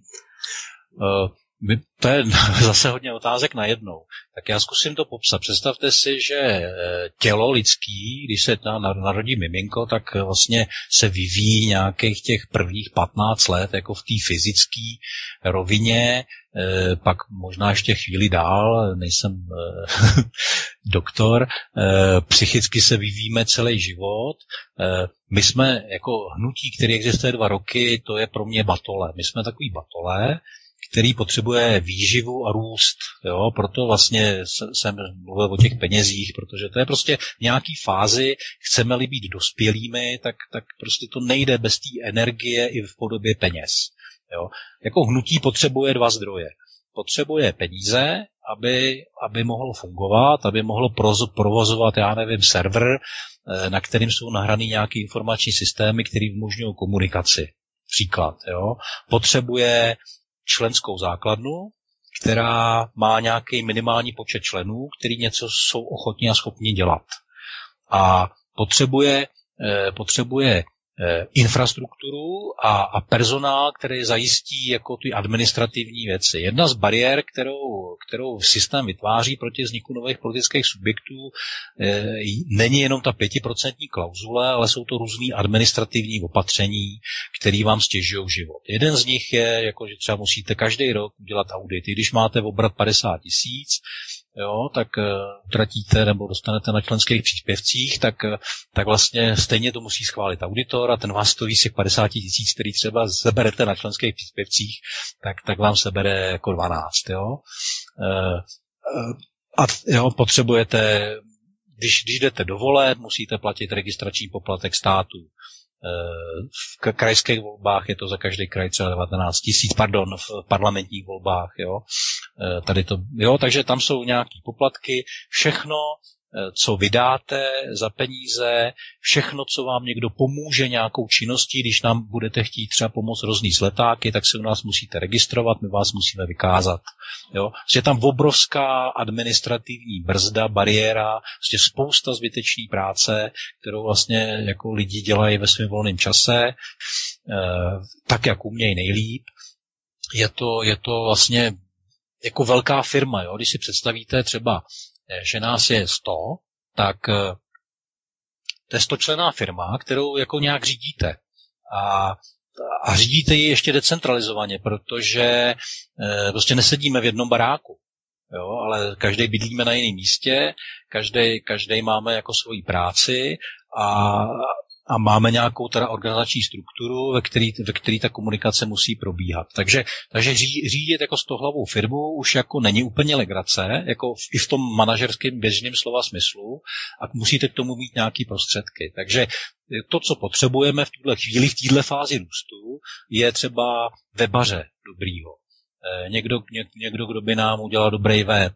To je zase hodně otázek najednou. Tak já zkusím to popsat. Představte si, že tělo lidský, když se narodí miminko, tak vlastně se vyvíjí nějakých těch prvních 15 let jako v té fyzické rovině, pak možná ještě chvíli dál, nejsem doktor, psychicky se vyvíjíme celý život. My jsme jako hnutí, který existuje 2 roky, to je pro mě batole. My jsme takový batole, který potřebuje výživu a růst. Jo? Proto vlastně jsem mluvil o těch penězích, protože to je prostě v nějaký fázi, chceme-li být dospělými, tak prostě to nejde bez té energie i v podobě peněz. Jo? Jako hnutí potřebuje 2 zdroje. Potřebuje peníze, aby mohlo fungovat, aby mohlo provozovat, server, na kterým jsou nahraný nějaké informační systémy, které umožňují komunikaci. Příklad. Jo? Potřebuje členskou základnu, která má nějaký minimální počet členů, který něco jsou ochotní a schopni dělat. A potřebuje infrastrukturu a personál, který zajistí jako ty administrativní věci. Jedna z bariér, kterou systém vytváří proti vzniku nových politických subjektů, není jenom ta 5% klauzule, ale jsou to různý administrativní opatření, které vám stěžují život. Jeden z nich je, jako, že třeba musíte každý rok udělat audit. I když máte obrat 50 000, jo, tak utratíte nebo dostanete na členských příspěvcích, tak vlastně stejně to musí schválit auditor a ten vás stojí z těch 50 000, který třeba seberete na členských příspěvcích, tak vám sebere jako 12, jo. A jo, potřebujete, když jdete do voleb, musíte platit registrační poplatek státu. V krajských volbách je to za každý kraj třeba 19 000, v parlamentních volbách, jo. Tady to, jo, takže tam jsou nějaký poplatky, všechno, co vydáte za peníze, všechno, co vám někdo pomůže nějakou činností, když nám budete chtít třeba pomoct roznít s letáky, tak se u nás musíte registrovat, my vás musíme vykázat. Jo. Je tam obrovská administrativní brzda, bariéra, spousta zbytečné práce, kterou vlastně jako lidi dělají ve svém volném čase, tak, jak umějí nejlíp. Je to vlastně jako velká firma, jo. Když si představíte třeba, že nás je 100, tak to je 100členná firma, kterou jako nějak řídíte. A řídíte ji ještě decentralizovaně, protože prostě nesedíme v jednom baráku. jo, ale každý bydlíme na jiném místě, každý máme jako svoji práci a máme nějakou teda organizační strukturu, ve který ta komunikace musí probíhat. Takže řídit jako 100hlavou firmu už jako není úplně legrace, jako i v tom manažerském běžném slova smyslu, a musíte k tomu mít nějaký prostředky. Takže to, co potřebujeme v tuhle chvíli, v této fázi růstu, je třeba webaře dobrýho. Někdo, kdo by nám udělal dobrý web.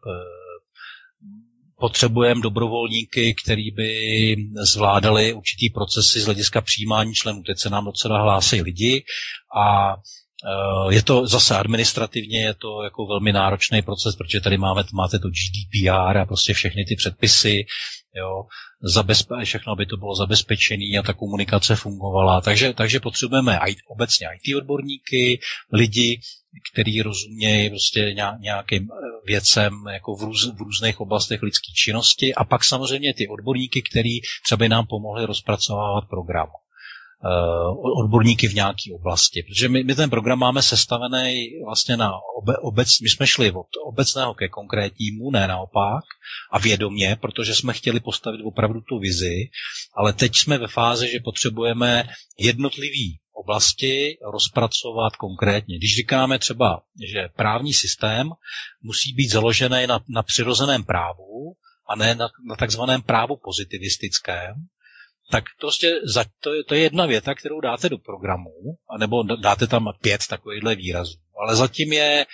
Potřebujeme dobrovolníky, který by zvládali určitý procesy z hlediska přijímání členů. Teď se nám docela hlásí lidi a je to zase administrativně, je to jako velmi náročný proces, protože tady máte to GDPR a prostě všechny ty předpisy, jo, všechno, aby to bylo zabezpečené a ta komunikace fungovala. Takže potřebujeme obecně IT odborníky, lidi, který rozumějí prostě nějakým věcem jako v různých oblastech lidské činnosti, a pak samozřejmě ty odborníky, který třeba nám pomohli rozpracovávat program. Odborníky v nějaké oblasti. Protože my ten program máme sestavený vlastně my jsme šli od obecného ke konkrétnímu, ne naopak, a vědomě, protože jsme chtěli postavit opravdu tu vizi, ale teď jsme ve fázi, že potřebujeme jednotlivý oblasti rozpracovat konkrétně. Když říkáme třeba, že právní systém musí být založený na přirozeném právu a ne na takzvaném právu pozitivistickém, tak prostě to je jedna věta, kterou dáte do programu, anebo dáte tam 5 takovýchhle výrazů. Ale zatím je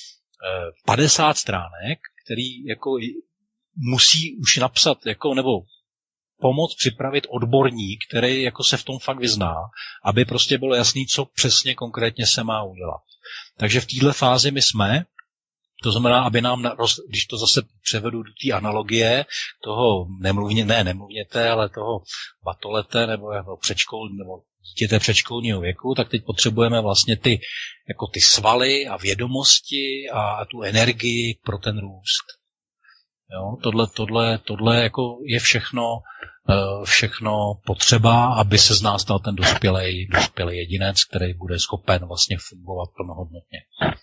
50 stránek, který jako musí už napsat, jako, nebo pomoct připravit odborník, který jako se v tom fakt vyzná, aby prostě bylo jasný, co přesně konkrétně se má udělat. Takže v této fázi my jsme. To znamená, aby nám, když to zase převedu do té analogie, toho nemluvněte, ale toho batolete nebo dítěte předškolního věku, tak teď potřebujeme vlastně ty svaly a vědomosti a tu energii pro ten růst. Jo, tohle jako je všechno potřeba, aby se z nás stal ten dospělej jedinec, který bude schopen vlastně fungovat plnohodnotně.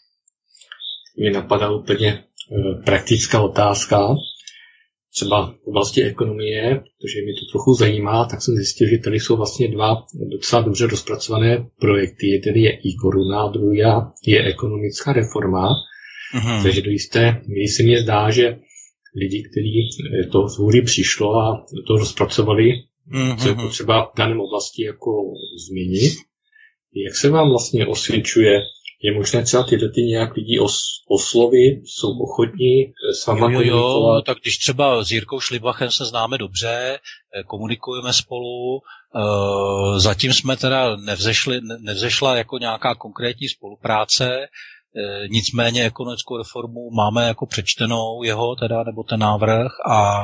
Mě napadá úplně praktická otázka, třeba v oblasti ekonomie, protože mě to trochu zajímá, tak jsem zjistil, že tady jsou vlastně 2 docela dobře rozpracované projekty. Jeden je e-koruna, a druhý je ekonomická reforma. Mm-hmm. Takže do jisté míry se mně zdá, že lidi, kteří to z hůry přišlo a to rozpracovali, co je potřeba v daném oblasti jako změnit. Jak se vám vlastně osvědčuje? Je možné třeba tyhle nějak lidi oslovit, jsou ochotní s váma komunikovat? Jo, tak když třeba s Jirkou Šlibachem se známe dobře, komunikujeme spolu, zatím jsme teda nevzešla jako nějaká konkrétní spolupráce, nicméně ekonomickou reformu máme jako přečtenou jeho teda, nebo ten návrh, a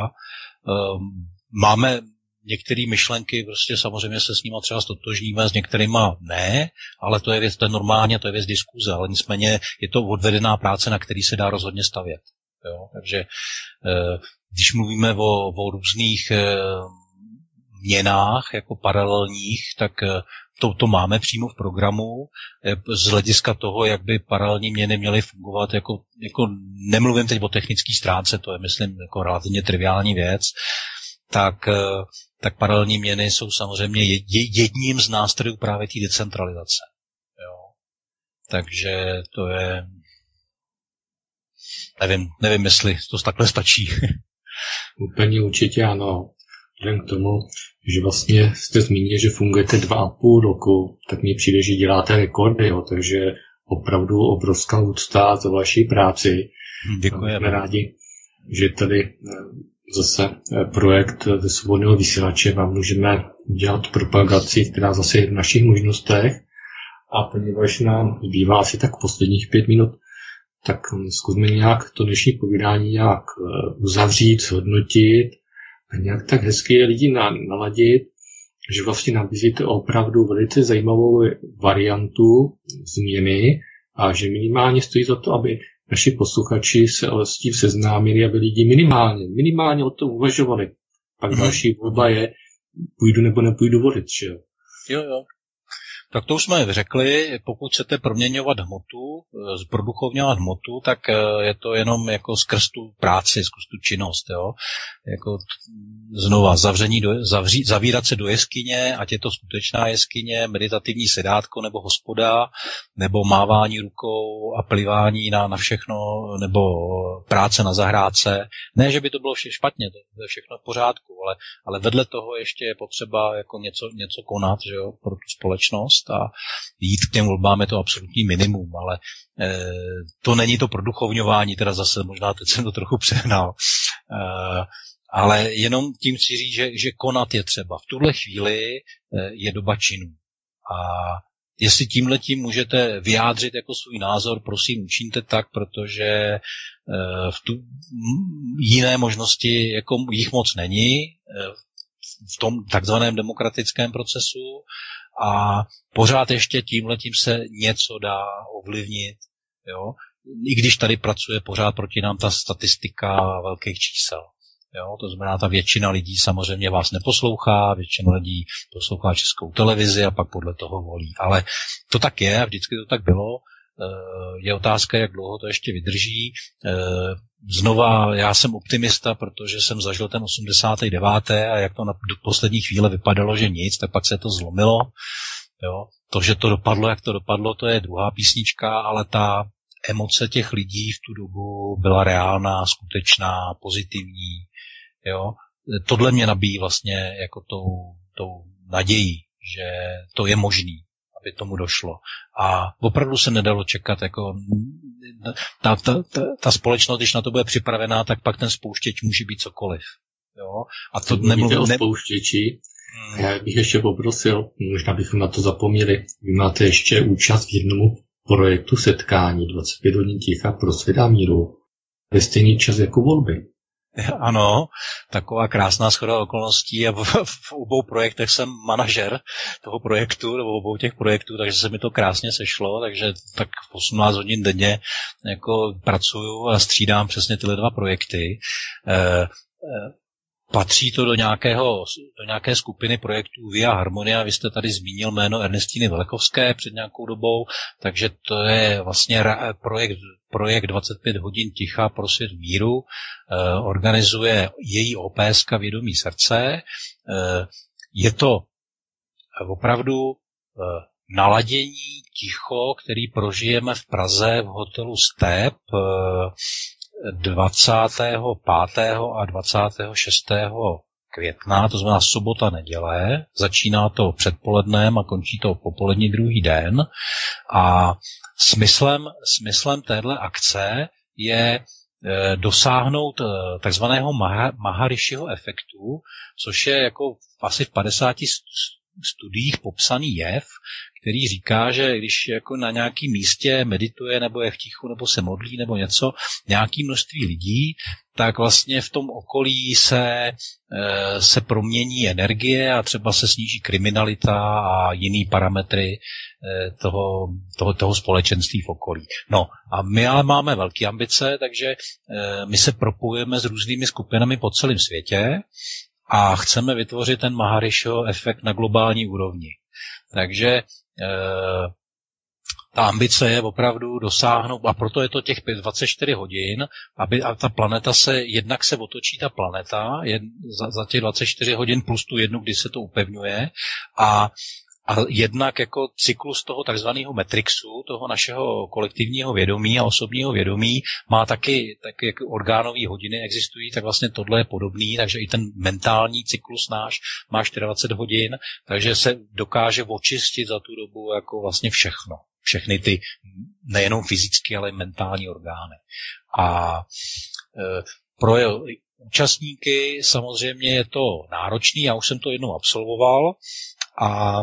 máme některé myšlenky, prostě samozřejmě se s nimi třeba stotožníme, s některýma ne, ale to je věc, to je normálně, to je věc diskuze, ale nicméně je to odvedená práce, na který se dá rozhodně stavět. Jo? Takže když mluvíme o různých měnách jako paralelních, tak to máme přímo v programu z hlediska toho, jak by paralelní měny měly fungovat, jako nemluvím teď o technické stránce, to je, myslím, jako relativně triviální věc, tak paralelní měny jsou samozřejmě jedním z nástrojů právě té decentralizace. Jo. Takže to je... Nevím, jestli to takhle stačí. Úplně určitě ano. Vzhledem k tomu, že vlastně jste zmínili, že fungujete 2,5 roku, tak mi přijde, že děláte rekordy, jo. Takže opravdu obrovská úcta za vaši práci. Děkujeme. Jsme rádi, že tady zase projekt ze Svobodného vysílače vám můžeme dělat propagaci, která zase je v našich možnostech. A poněvadž nám zbývá asi tak posledních 5 minut, tak zkusme nějak to dnešní povídání nějak uzavřít, zhodnotit a nějak tak hezky lidi naladit, že vlastně nabízíte opravdu velice zajímavou variantu změny a že minimálně stojí za to, aby naši posluchači se s tím seznámili, aby lidi minimálně o tom uvažovali. Pak další volba je, půjdu nebo nepůjdu volit, že jo? Jo. Tak to už jsme řekli, pokud chcete proměňovat hmotu, zproduchovňovat hmotu, tak je to jenom jako skrz tu práci, skrz tu činnost, jo. Jako znova zavírat se do jeskyně, ať je to skutečná jeskyně, meditativní sedátko nebo hospoda, nebo mávání rukou a plivání na všechno, nebo práce na zahrádce. Ne, že by to bylo špatně, to je všechno v pořádku, ale vedle toho ještě je potřeba jako něco konat, že jo, pro tu společnost a jít k těm volbám je to absolutní minimum, ale to není to produchovňování, teda zase možná teď jsem to trochu přehnal, ale jenom tím chci říct, že konat je třeba. V tuhle chvíli je doba činů. A jestli tímhletím můžete vyjádřit jako svůj názor, prosím, učiňte tak, protože v tu jiné možnosti jako jich moc není v tom takzvaném demokratickém procesu a pořád ještě tímhletím se něco dá ovlivnit, jo? I když tady pracuje pořád proti nám ta statistika velkých čísel. Jo, to znamená, ta většina lidí samozřejmě vás neposlouchá, většina lidí poslouchá Českou televizi a pak podle toho volí. Ale to tak je a vždycky to tak bylo. Je otázka, jak dlouho to ještě vydrží. Znova, já jsem optimista, protože jsem zažil ten 89. a jak to na poslední chvíli vypadalo, že nic, tak pak se to zlomilo. Jo. To, že to dopadlo, jak to dopadlo, to je druhá písnička, ale ta emoce těch lidí v tu dobu byla reálná, skutečná, pozitivní. Jo. Tohle mě nabíjí vlastně jako tou nadějí, že to je možný, aby tomu došlo. A opravdu se nedalo čekat, jako ta společnost, když na to bude připravená, tak pak ten spouštěč může být cokoliv. Jo. A to nemluvím o spouštěči. Já bych ještě poprosil, možná bychom na to zapomněli, vy máte ještě účast v jednomu projektu setkání 25 hodin ticha pro svět a míru ve stejný čas jako volby. Ano, taková krásná shoda okolností a v obou projektech jsem manažer toho projektu, nebo obou těch projektů, takže se mi to krásně sešlo, takže tak v 18 hodin denně jako pracuju a střídám přesně tyhle dva projekty. Patří to do nějaké skupiny projektů Via Harmonia. Vy jste tady zmínil jméno Ernestiny Velekovské před nějakou dobou, takže to je vlastně projekt 25 hodin ticha pro svět míru. Organizuje její OPSka Vědomí srdce. Je to opravdu naladění ticho, který prožijeme v Praze v hotelu Step 25. a 26. května, to znamená sobota, neděle. Začíná to předpolednem a končí to popolední druhý den. A smyslem téhle akce je dosáhnout takzvaného Maharishiho efektu, což je jako asi v 50 studiích popsaný jev, který říká, že když jako na nějakém místě medituje nebo je v tichu nebo se modlí nebo něco, nějaké množství lidí, tak vlastně v tom okolí se promění energie a třeba se sníží kriminalita a jiný parametry toho společenství v okolí. No a my ale máme velké ambice, takže my se propojujeme s různými skupinami po celém světě a chceme vytvořit ten Maharishiho efekt na globální úrovni. Takže ta ambice je opravdu dosáhnout, a proto je to těch 24 hodin, aby ta planeta jednak se otočí ta planeta za těch 24 hodin plus tu jednu, kdy se to upevňuje a jednak jako cyklus toho takzvaného Matrixu, toho našeho kolektivního vědomí a osobního vědomí, má taky jako orgánové hodiny existují, tak vlastně tohle je podobný, takže i ten mentální cyklus náš má 24 hodin, takže se dokáže očistit za tu dobu jako vlastně všechny ty nejenom fyzické, ale i mentální orgány. A pro účastníky samozřejmě je to náročný, já už jsem to jednou absolvoval a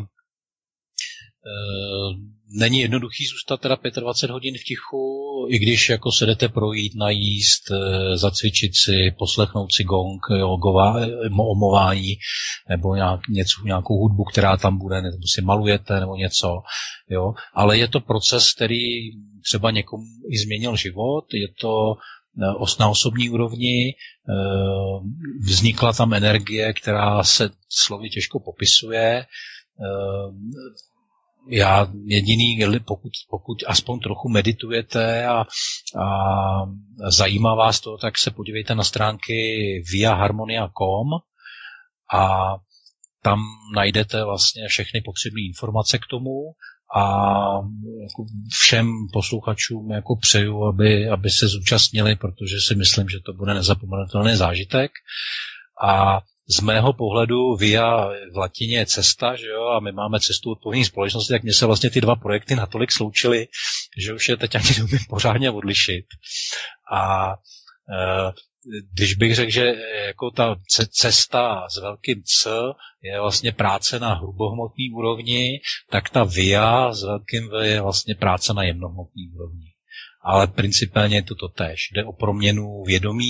není jednoduchý zůstat teda 25 hodin v tichu, i když jako se jdete projít, najíst, zacvičit si, poslechnout si gong, omování, nebo nějakou hudbu, která tam bude, nebo si malujete, nebo něco, jo. Ale je to proces, který třeba někomu i změnil život, je to na osobní úrovni, vznikla tam energie, která se slovy těžko popisuje, já jediný, pokud aspoň trochu meditujete a zajímá vás to, tak se podívejte na stránky viaharmonia.com a tam najdete vlastně všechny potřebné informace k tomu a jako všem posluchačům jako přeju, aby se zúčastnili, protože si myslím, že to bude nezapomenutelný zážitek. A z mého pohledu via v latině je cesta, že jo, a my máme cestu odpovědní společnosti, tak mně se vlastně ty dva projekty natolik sloučily, že už je teď ani neumím pořádně odlišit. A když bych řekl, že jako ta cesta s velkým C je vlastně práce na hrubohmotné úrovni, tak ta via s velkým V je vlastně práce na jemnohmotné úrovni. Ale principálně je to totéž. Jde o proměnu vědomí,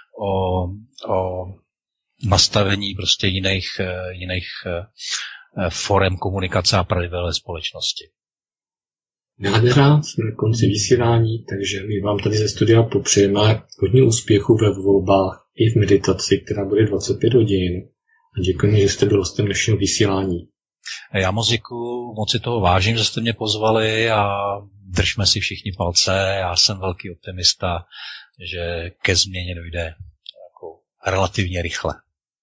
o nastavení prostě jiných forem komunikace a pravidel společnosti. Nádhera, jsme na konci vysílání, takže my vám tady ze studia popřejeme hodně úspěchu ve volbách i v meditaci, která bude 25 hodin. A děkujeme, že jste byl hostem dnešního vysílání. Já moc děkuju, moc si toho vážím, že jste mě pozvali a držme si všichni palce. Já jsem velký optimista, že ke změně dojde jako relativně rychle.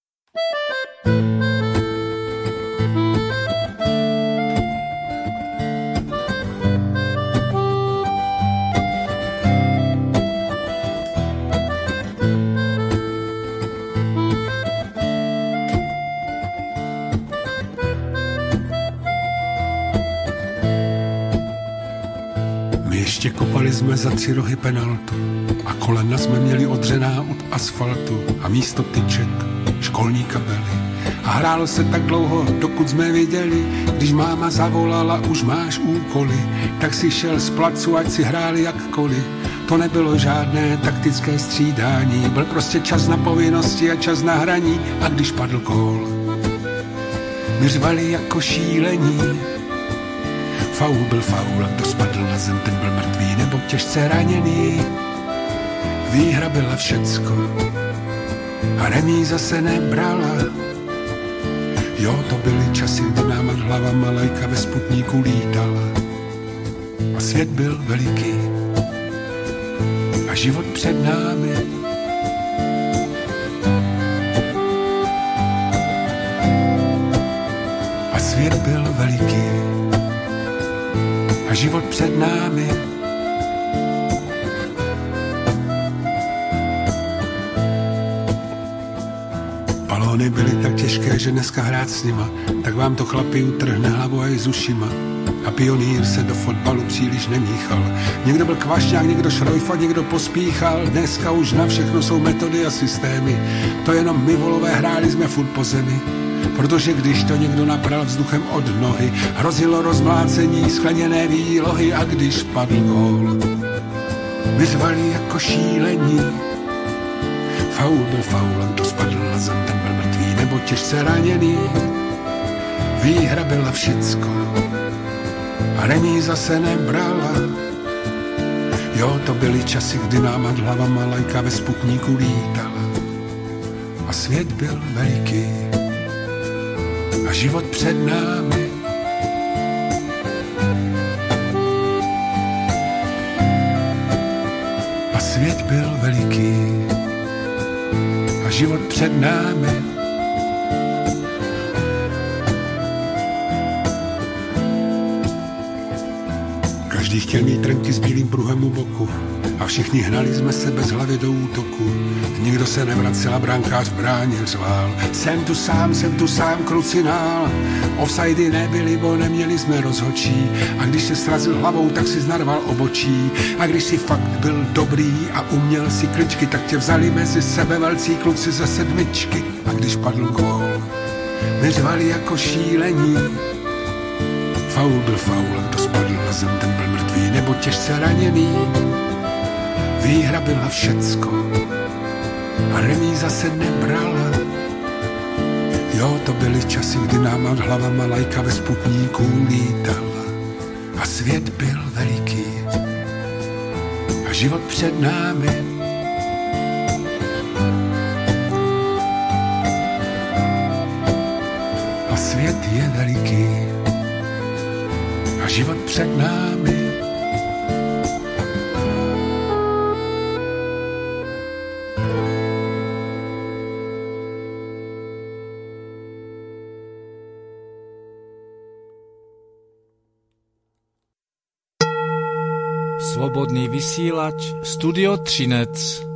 Ještě kopali jsme za 3 rohy penaltu a kolena jsme měli odřená od asfaltu a místo tyček školní kabely. A hrálo se tak dlouho, dokud jsme viděli, když máma zavolala, už máš úkoly, tak si šel z placu, ať si hráli jakkoliv. To nebylo žádné taktické střídání, byl prostě čas na povinnosti a čas na hraní. A když padl gól, my řvali jako šílení. Faul byl faul, a kdo spadl na zem, ten byl mrtvý nebo těžce raněný. Výhra byla všecko a remíza se nebrala. Jo, to byly časy, kdy nám nad hlavama lajka ve Sputníku lítala. A svět byl veliký a život před námi. A svět byl veliký a život před námi. Balóny byly tak těžké, že dneska hrát s nima, tak vám to chlapi utrhne hlavu a i z ušima. A pionýr se do fotbalu příliš nemíchal. Někdo byl kvašňák, někdo šrojfa, někdo pospíchal. Dneska už na všechno jsou metody a systémy. To jenom my volové hráli jsme furt po zemi. Protože když to někdo napral vzduchem od nohy, hrozilo rozmlácení skleněné výlohy. A když padl gól, my řvali jako šílení. Faul byl faul, kdo spadl na zem, ten byl mrtvý nebo těžce raněný. Výhra byla všecko a remíza se nebrala. Jo, to byly časy, kdy nám nad hlavama lajka ve Sputníku lítala. A svět byl veliký a život před námi. A svět byl veliký a život před námi. Každý chtěl mít trenky s bílým pruhem u boku a všichni hnali jsme se bez hlavy do útoku. Nikdo se nevracel a brankář v bráně řval. Jsem tu sám, krucinál. Offsidy nebyly, bo neměli jsme rozhodčí. A když se srazil hlavou, tak si znarval obočí. A když si fakt byl dobrý a uměl si kličky, tak tě vzali mezi sebe velcí kluci ze sedmičky. A když padl gól, my řvali jako šílení. Faul byl faul, kdo spadl na zem, ten byl mrtvý nebo těžce raněný. Výhra byla všecko a remíza se nebrala. Jo, to byly časy, kdy nám nad hlavama lajka ve Sputníku lítala. A svět byl veliký a život před námi. A svět je veliký a život před námi. Slobodný vysílač, Studio Třinec.